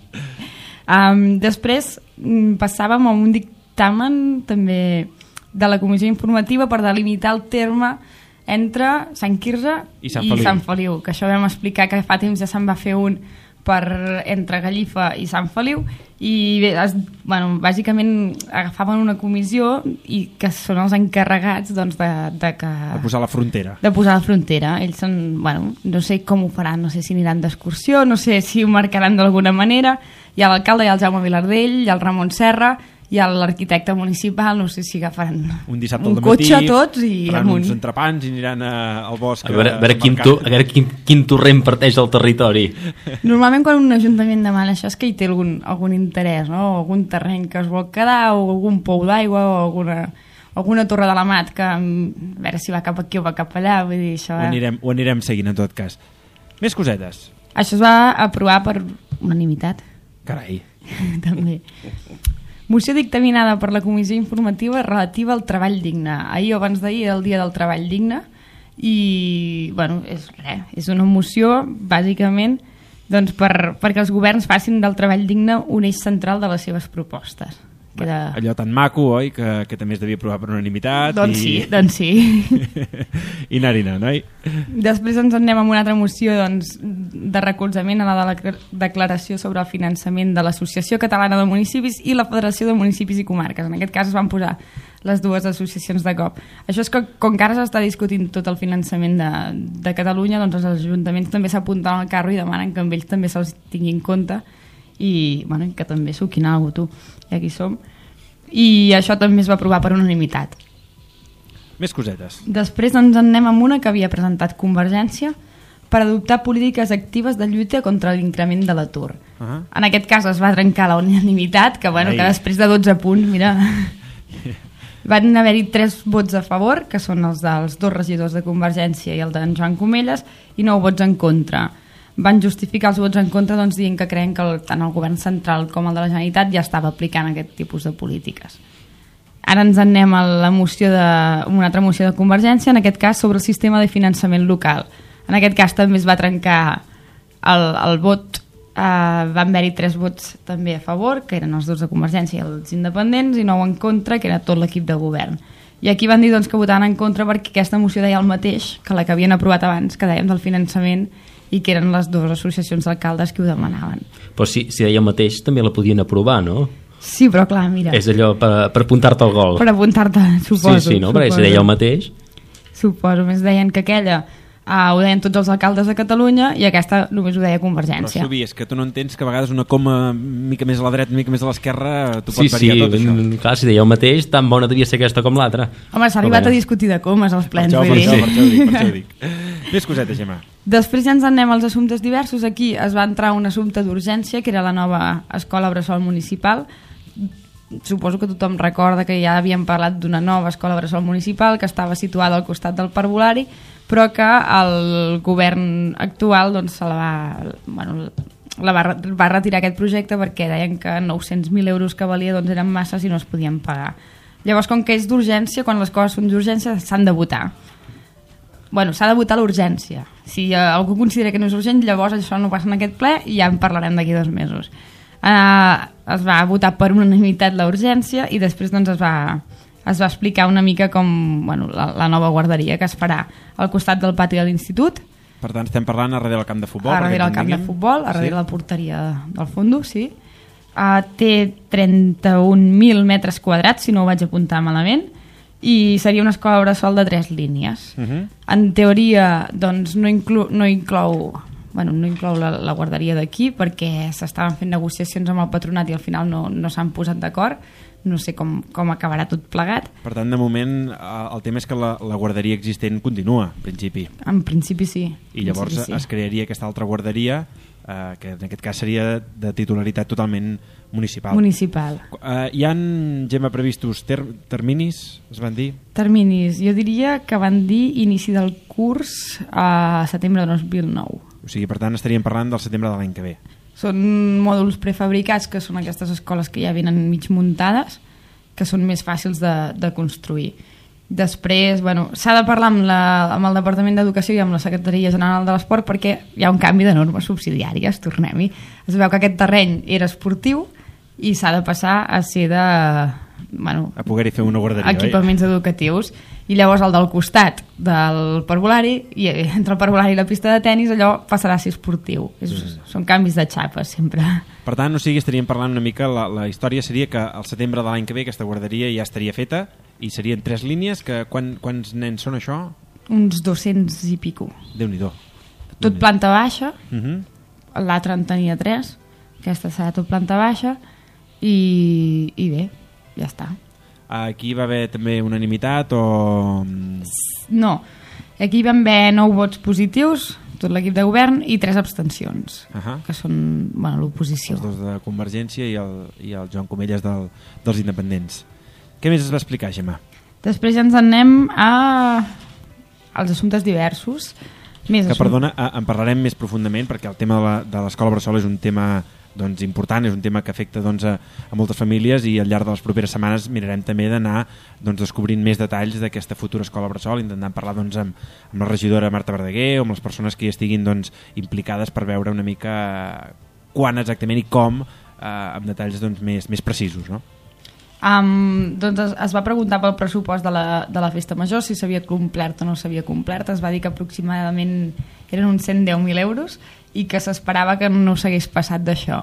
Um, després mm, passàvem a un dictamen també de la Comissió Informativa per delimitar el terme entre Sant Quirze i Sant i Feliu. Sant Feliu, que això vam explicar que fa temps ja se'n va fer un per entre Gallifa i Sant Feliu i bé, es, bueno, bàsicament agafaven una comissió i que són els encarregats doncs, de, de, que, De posar la frontera. de posar la frontera. Ells són, bueno, no sé com ho faran, no sé si aniran d'excursió, no sé si ho marcaran d'alguna manera. Hi ha l'alcalde, hi ha el Jaume Vilardell, hi ha el Ramon Serra, hi ha l'arquitecte municipal, no sé si agafaran Un dissabte un al matí, cotxe tots i faran amunt. uns entrepans i aniran a, al bosc. A veure, a veure, quin, tu, a veure quin, quin torrent parteix el territori. Normalment quan un ajuntament demana això és que hi té algun, algun interès, no? O algun terreny que es vol quedar o algun pou d'aigua o alguna, alguna torre de la mat que a veure si va cap aquí o va cap allà, vull dir, això... Ho anirem, ho anirem seguint en tot cas. Més cosetes. Això es va aprovar per unanimitat. Carai. També. Moció dictaminada per la Comissió Informativa relativa al treball digne. Ahir o abans d'ahir era el dia del treball digne i bueno, és, res, és una moció bàsicament doncs, per, perquè els governs facin del treball digne un eix central de les seves propostes. Que era... Allò tan maco, oi? Que, que també es devia aprovar per unanimitat. Doncs i... sí, doncs sí. I anar-hi-anar, noi? Després ens anem amb una altra moció doncs, de recolzament a la de la declaració sobre el finançament de l'Associació Catalana de Municipis i la Federació de Municipis i Comarques. En aquest cas es van posar les dues associacions de cop. Això és que, com que ara s'està discutint tot el finançament de, de Catalunya, doncs els ajuntaments també s'apunten al carro i demanen que amb ells també se'ls tingui en compte i bueno, que també suquin alguna cosa, tu. I aquí som. I això també es va aprovar per unanimitat. Més cosetes. Després ens en anem amb una que havia presentat Convergència per adoptar polítiques actives de lluita contra l'increment de l'atur. Uh -huh. En aquest cas es va trencar la unanimitat, que, bueno, Ai. que després de dotze punts, mira... Van haver-hi tres vots a favor, que són els dels dos regidors de Convergència i el d'en Joan Comelles, i nou vots en contra. Van justificar els vots en contra doncs, dient que creien que el, tant el govern central com el de la Generalitat ja estava aplicant aquest tipus de polítiques. Ara ens en anem a la moció de, una altra moció de Convergència, en aquest cas sobre el sistema de finançament local. En aquest cas també es va trencar el, el vot, eh, van haver-hi tres vots també a favor, que eren els dos de Convergència i els independents, i nou en contra, que era tot l'equip de govern. I aquí van dir doncs, que votaven en contra perquè aquesta moció deia el mateix que la que havien aprovat abans, que dèiem del finançament, i que eren les dues associacions d'alcaldes que ho demanaven. Però si, si deia el mateix, també la podien aprovar, no? Sí, però clar, mira... És allò per, per apuntar-te al gol. Per apuntar-te, suposo. Sí, sí, no? Suposo. Perquè si deia el mateix... Suposo, més deien que aquella uh, ho deien tots els alcaldes de Catalunya i aquesta només ho deia Però, Convergència. Subi, és que tu no entens que a vegades una coma mica més a la dreta, mica més a l'esquerra, t'ho Sí, pot variar sí, tot, això. clar, si deia el mateix, tan bona devia ser aquesta com l'altra. Home, s'ha arribat a discutir de comes als Per plens, això, vull per dir. això, per això ho dic, per això ho dic. Més cosetes, Gemma. Després ja ens en anem als assumptes diversos. Aquí es va entrar un assumpte d'urgència, que era la nova escola bressol municipal. Suposo que tothom recorda que ja havíem parlat d'una nova escola bressol municipal que estava situada al costat del parvulari, però que el govern actual doncs, se la va, bueno, la va, va retirar aquest projecte perquè deien que nou-cents mil euros que valia doncs, eren massa i no es podien pagar. Llavors, com que és d'urgència, quan les coses són d'urgència s'han de votar. Bueno, s'ha de votar l'urgència. Si eh, algú considera que no és urgent, llavors això no passa en aquest ple i ja en parlarem d'aquí dos mesos. Uh, es va votar per unanimitat la urgència i després doncs, es, va, es va explicar una mica com bueno, la, la nova guarderia que es farà al costat del pati de l'institut. Per tant, estem parlant a darrere del camp de futbol. A darrere del camp de futbol, a darrere sí? la porteria del fondo, sí. Uh, té trenta-un mil metres quadrats, si no ho vaig apuntar malament, i seria una escola bressol de tres línies. Uh -huh. En teoria, doncs, no, inclu no inclou... Bueno, no inclou la, la guarderia d'aquí perquè s'estaven fent negociacions amb el patronat i al final no, no s'han posat d'acord. No sé com, com acabarà tot plegat. Per tant, de moment, el tema és que la, la guarderia existent continua, en principi. En principi sí. I llavors sí. es crearia aquesta altra guarderia, eh, que en aquest cas seria de titularitat totalment municipal. Municipal. Eh, hi han, Gemma, previstos ter terminis, es van dir? Terminis. Jo diria que van dir inici del curs a setembre de dos mil nou. O sigui, per tant, estaríem parlant del setembre de l'any que ve. Són mòduls prefabricats, que són aquestes escoles que ja venen mig muntades, que són més fàcils de, de construir. Després, bueno, s'ha de parlar amb, la, amb el Departament d'Educació i amb la Secretaria General de l'Esport perquè hi ha un canvi de normes subsidiàries, tornem-hi. Es veu que aquest terreny era esportiu i s'ha de passar a ser de... Bueno, a poder-hi fer una guarderia, equipaments oi? Educatius, i llavors el del costat del parvulari, i entre el parvulari i la pista de tennis allò passarà a ser esportiu. És, mm. Són canvis de xapa sempre. Per tant, o sigui, estaríem parlant una mica, la, la història seria que al setembre de l'any que ve aquesta guarderia ja estaria feta i serien tres línies, que quan, quants nens són això? Uns dos-cents i pico. Déu-n'hi-do. Tot planta baixa, uh-huh. L'altre en tenia tres, aquesta serà tot planta baixa, i, i bé, ja està. Aquí va haver també unanimitat o... No, aquí van haver nou vots positius, tot l'equip de govern, i tres abstencions, uh-huh. que són, bueno, l'oposició. Els dos de Convergència i el, i el Joan Comelles del, dels independents. Què més es va explicar, Gemma? Després ja ens en anem a... als assumptes diversos. Més que, perdona, en parlarem més profundament perquè el tema de l'Escola Bressol és un tema... doncs, important, és un tema que afecta doncs, a, a moltes famílies i al llarg de les properes setmanes mirarem també d'anar doncs, descobrint més detalls d'aquesta futura escola bressol, intentant parlar doncs, amb, amb la regidora Marta Verdaguer o amb les persones que hi estiguin doncs, implicades per veure una mica quan exactament i com eh, amb detalls doncs, més, més precisos, no? Um, doncs es, es va preguntar pel pressupost de la, de la festa major si s'havia complert o no s'havia complert. Es va dir que aproximadament eren uns cent deu mil euros i que s'esperava que no s'hagués passat d'això.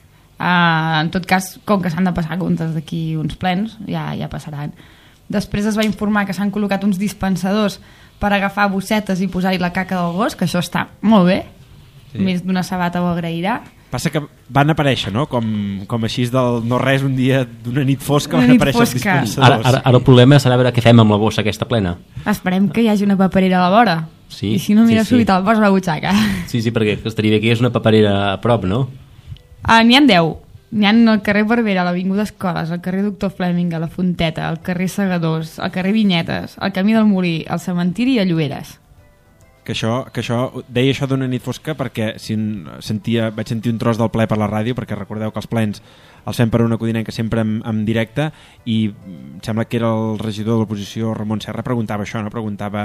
Uh, en tot cas, com que s'han de passar comptes d'aquí uns plens, ja, ja passaran. Després es va informar que s'han col·locat uns dispensadors per agafar bossetes i posar-hi la caca del gos, que això està molt bé, sí. Més d'una sabata ho agrairà. Passa que van aparèixer, no? Com, com així del no res, un dia d'una nit fosca una van nit aparèixer fosca. els dispensadors. Ara, ara, ara el problema és saber què fem amb la bossa aquesta plena. Esperem que hi hagi una paperera a la vora. Sí, i si no, mira, sí, sí. subit el posa a la butxaca. Sí, sí, perquè estaria bé que hi hagués una paperera a prop, no? Uh, N'hi ha deu. N'hi ha al carrer Barberà, a l'Avinguda Escoles, al carrer Doctor Fleming, a la Fonteta, al carrer Segadors, al carrer Vinyetes, al Camí del Molí, al Cementiri i a Lloberes. Que això, que això, deia això d'una nit fosca perquè si sentia, vaig sentir un tros del ple per la ràdio, perquè recordeu que els plens els fem per una codinenca sempre en, en directe, i em sembla que era el regidor de l'oposició Ramon Serra, preguntava això, no? Preguntava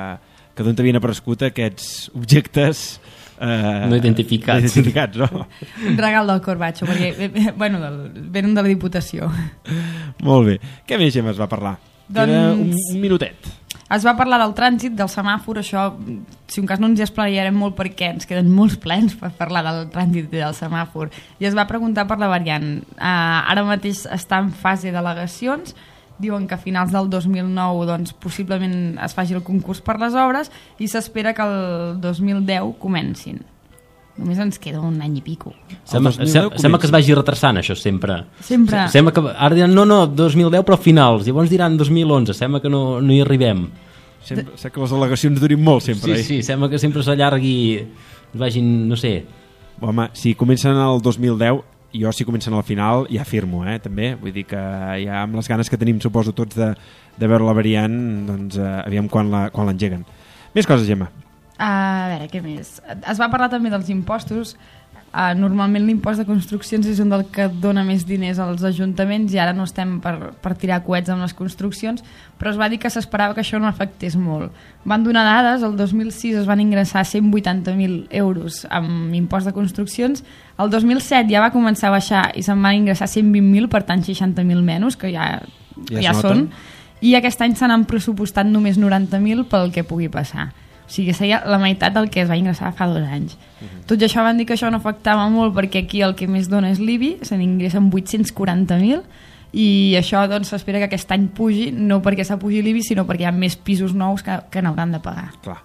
que d'on havien aparegut aquests objectes eh, no identificats, no identificats no? Un regal del Corbacho, perquè bueno, del, venen de la Diputació. Molt bé. Què més, Gemma, es va parlar? Doncs... Queda un, un minutet. Es va parlar del trànsit, del semàfor, això, si un cas no ens hi esplaiarem molt perquè ens queden molts plens per parlar del trànsit i del semàfor. I es va preguntar per la variant. Uh, ara mateix està en fase d'al·legacions, diuen que a finals del dos mil nou doncs, possiblement es faci el concurs per les obres i s'espera que el dos mil deu comencin. Només ens queda un any i pico. Sembla, sembla, sembla que es vagi retrasant això sempre. Sempre. Sembla que ara diran no, no, dos mil deu però finals, llavors diran dos mil onze, sembla que no, no hi arribem. Sembla, sembla que les al·legacions durin molt sempre. Sí, eh? sí, sembla que sempre s'allargui, vagin, no sé. Home, si comencen el dos mil deu, jo si comencen al final ja firmo, eh, també. Vull dir que ja amb les ganes que tenim, suposo, tots de, de veure la variant, doncs eh, aviam quan la, quan l'engeguen. Més coses, Gemma. A veure, què més? Es va parlar també dels impostos. Uh, normalment l'impost de construccions és un del que dona més diners als ajuntaments i ara no estem per, per tirar coets amb les construccions, però es va dir que s'esperava que això no afectés molt. Van donar dades, el dos mil sis es van ingressar cent vuitanta mil euros amb impost de construccions, el dos mil set ja va començar a baixar i se'n van ingressar cent vint mil, per tant seixanta mil menys, que ja, ja, ja són, i aquest any se n'han pressupostat només noranta mil pel que pugui passar. O sigui, seria la meitat del que es va ingressar fa dos anys. Uh-huh. Tot i això van dir que això no afectava molt perquè aquí el que més dona és l'I B I, se n'ingressen vuit-cents quaranta mil i això doncs s'espera que aquest any pugi, no perquè s'apugi l'I B I sinó perquè hi ha més pisos nous que, que n'hauran de pagar. Clar.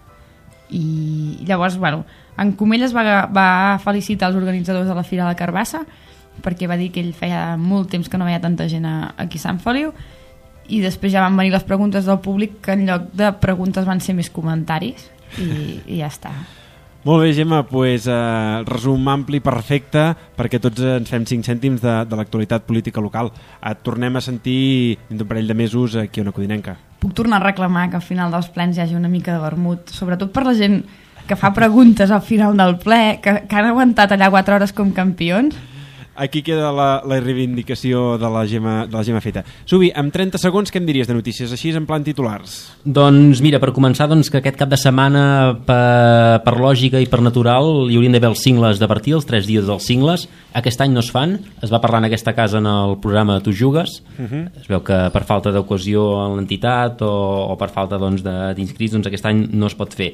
I llavors, bueno, en Comelles va, va felicitar els organitzadors de la Fira de la Carbassa perquè va dir que ell feia molt temps que no veia tanta gent a, aquí a Sant Feliu. I després ja van venir les preguntes del públic, que en lloc de preguntes van ser més comentaris i, i ja està. Molt bé, Gemma, pues, eh, resum ampli, perfecte, perquè tots ens fem cinc cèntims de, de l'actualitat política local. Et tornem a sentir d'un parell de mesos aquí a Ona Codinenca. Puc tornar a reclamar que al final dels plens hi hagi una mica de vermut, sobretot per la gent que fa preguntes al final del ple, que, que han aguantat allà quatre hores com campions. Aquí queda la, la reivindicació de la, Gemma, de la Gemma feta. Subi, amb trenta segons què em diries de notícies, així en plan titulars? Doncs mira, per començar, doncs, que aquest cap de setmana per, per lògica i per natural hi haurien d'haver els cingles de partir, els tres dies dels cingles. Aquest any no es fan, es va parlar en aquesta casa en el programa Tu Jugues. Uh-huh. Es veu que per falta d'ocasió en l'entitat o, o per falta doncs, d'inscrits, doncs aquest any no es pot fer.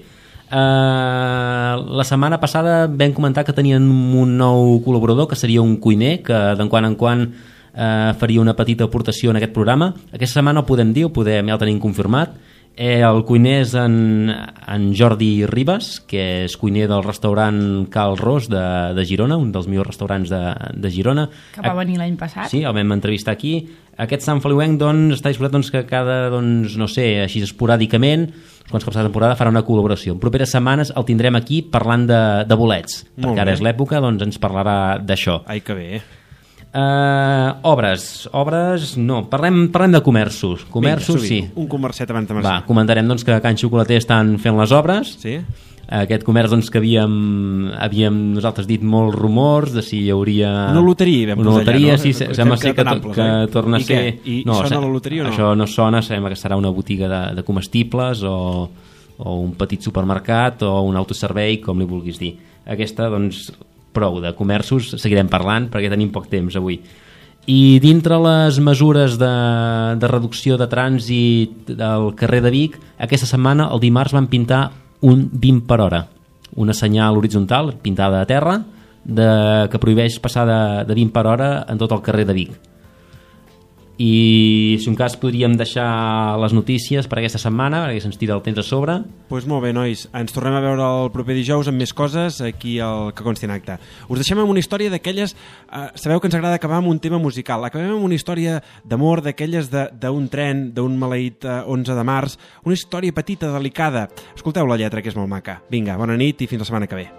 Uh, la setmana passada vam comentar que tenien un nou col·laborador que seria un cuiner que d'en quan en quan uh, faria una petita aportació en aquest programa. Aquesta setmana ho podem dir, ho podem, ja el tenim confirmat. Eh, el cuiner és en, en Jordi Ribas, que és cuiner del restaurant Cal Ros de, de Girona, un dels millors restaurants de, de Girona. Que va venir l'any passat. Sí, el vam entrevistar aquí. Aquest Sant Feliuenc doncs, està disposat doncs, que cada, doncs, no sé, així esporàdicament, uns cops a la temporada farà una col·laboració. En properes setmanes el tindrem aquí parlant de, de bolets, Molt perquè bé. ara és l'època, doncs ens parlarà d'això. Ai, que bé. Uh, obres, obres, no, parlem, parlem de comerços. Comerços, Vinga, sí. Un comerciet abans de marxar. Va, comentarem doncs, que a Can Xocolater estan fent les obres. Sí. Aquest comerç doncs, que havíem, havíem nosaltres dit molts rumors de si hi hauria... Una loteria vam una posar loteria, allà, no? sí, Que sembla hem ser que, quedat to, amples, que oi? torna a I ser... què? I sona se- la loteria o no? Això no sona, sembla que serà una botiga de, de comestibles o, o un petit supermercat o un autoservei, com li vulguis dir. Aquesta, doncs, prou de comerços, seguirem parlant perquè tenim poc temps avui. I dintre les mesures de, de reducció de trànsit del carrer de Vic, aquesta setmana, el dimarts, van pintar un vint per hora, una senyal horitzontal pintada a terra de, que prohibeix passar de, de vint per hora en tot el carrer de Vic. I si un cas podríem deixar les notícies per aquesta setmana, perquè se'ns tira el temps a sobre. Doncs pues molt bé, nois, ens tornem a veure el proper dijous amb més coses aquí al Que Consti en Acta. Us deixem amb una història d'aquelles, eh, sabeu que ens agrada acabar amb un tema musical, acabem amb una història d'amor d'aquelles de- d'un tren, d'un maleït eh, onze de març, una història petita, delicada. Escolteu la lletra, que és molt maca. Vinga, bona nit i fins la setmana que ve.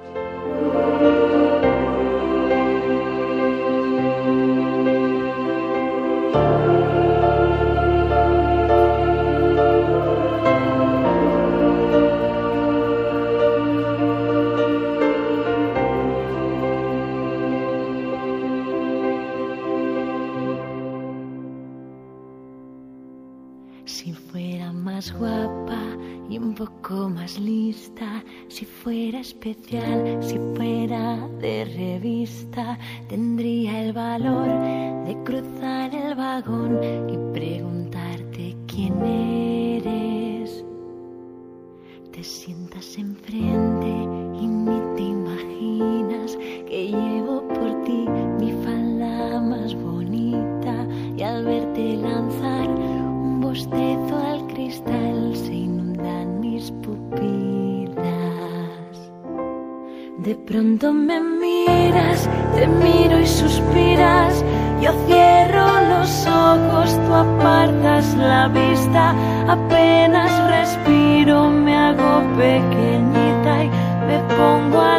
Si fuera más guapa y un poco más lista, si fuera especial, si fuera de revista, tendría el valor de cruzar el vagón y preguntarte quién eres. Te sientas enfrente y ni te imaginas que llevo por ti mi falda más bonita, y al verte lanzar un bostezo al cristal se inundan mis pupilas. De pronto me miras, te miro y suspiras, yo cierro los ojos, tú apartas la vista, apenas respiro, me hago pequeñita y me pongo a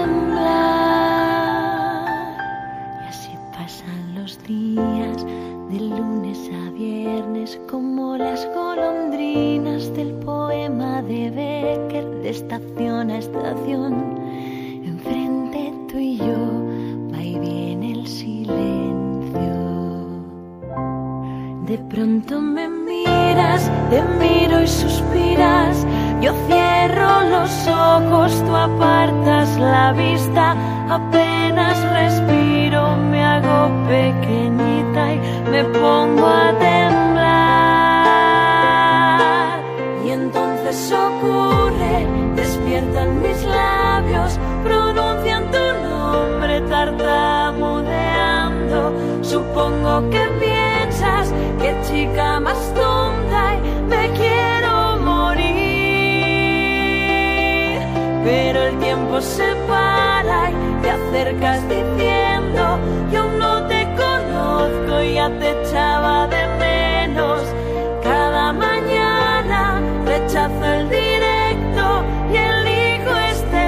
temblar. Y así pasan los días, de lunes a viernes, como las golondrinas del poema de Becker, de estación a estación. Enfrente tú y yo, va y viene el silencio. De pronto me miras, te miro y suspiras, yo cierro los ojos, tú apartas la vista, apenas respiro, me hago pequeñita y me pongo a temblar. Y entonces ocurre, despiertan mis labios, pronuncian tu nombre tartamudeando. Supongo que piensas, qué chica más tonta, y me quiero morir. Pero el tiempo se para y te acercas diciendo, yo aún no te conozco, ya te echaba de menos. Cada mañana rechazo el directo y elijo este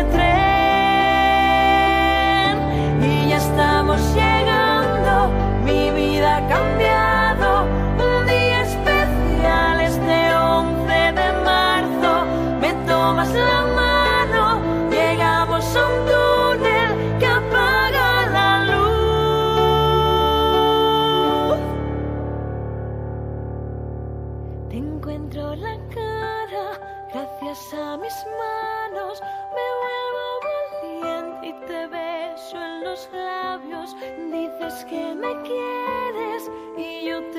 tren. Y ya estamos llegando, mi vida ha cambiado. Un día especial, este once de marzo. Me tomas la mano, llegamos a un túnel que apaga los labios, dices que me quieres y yo te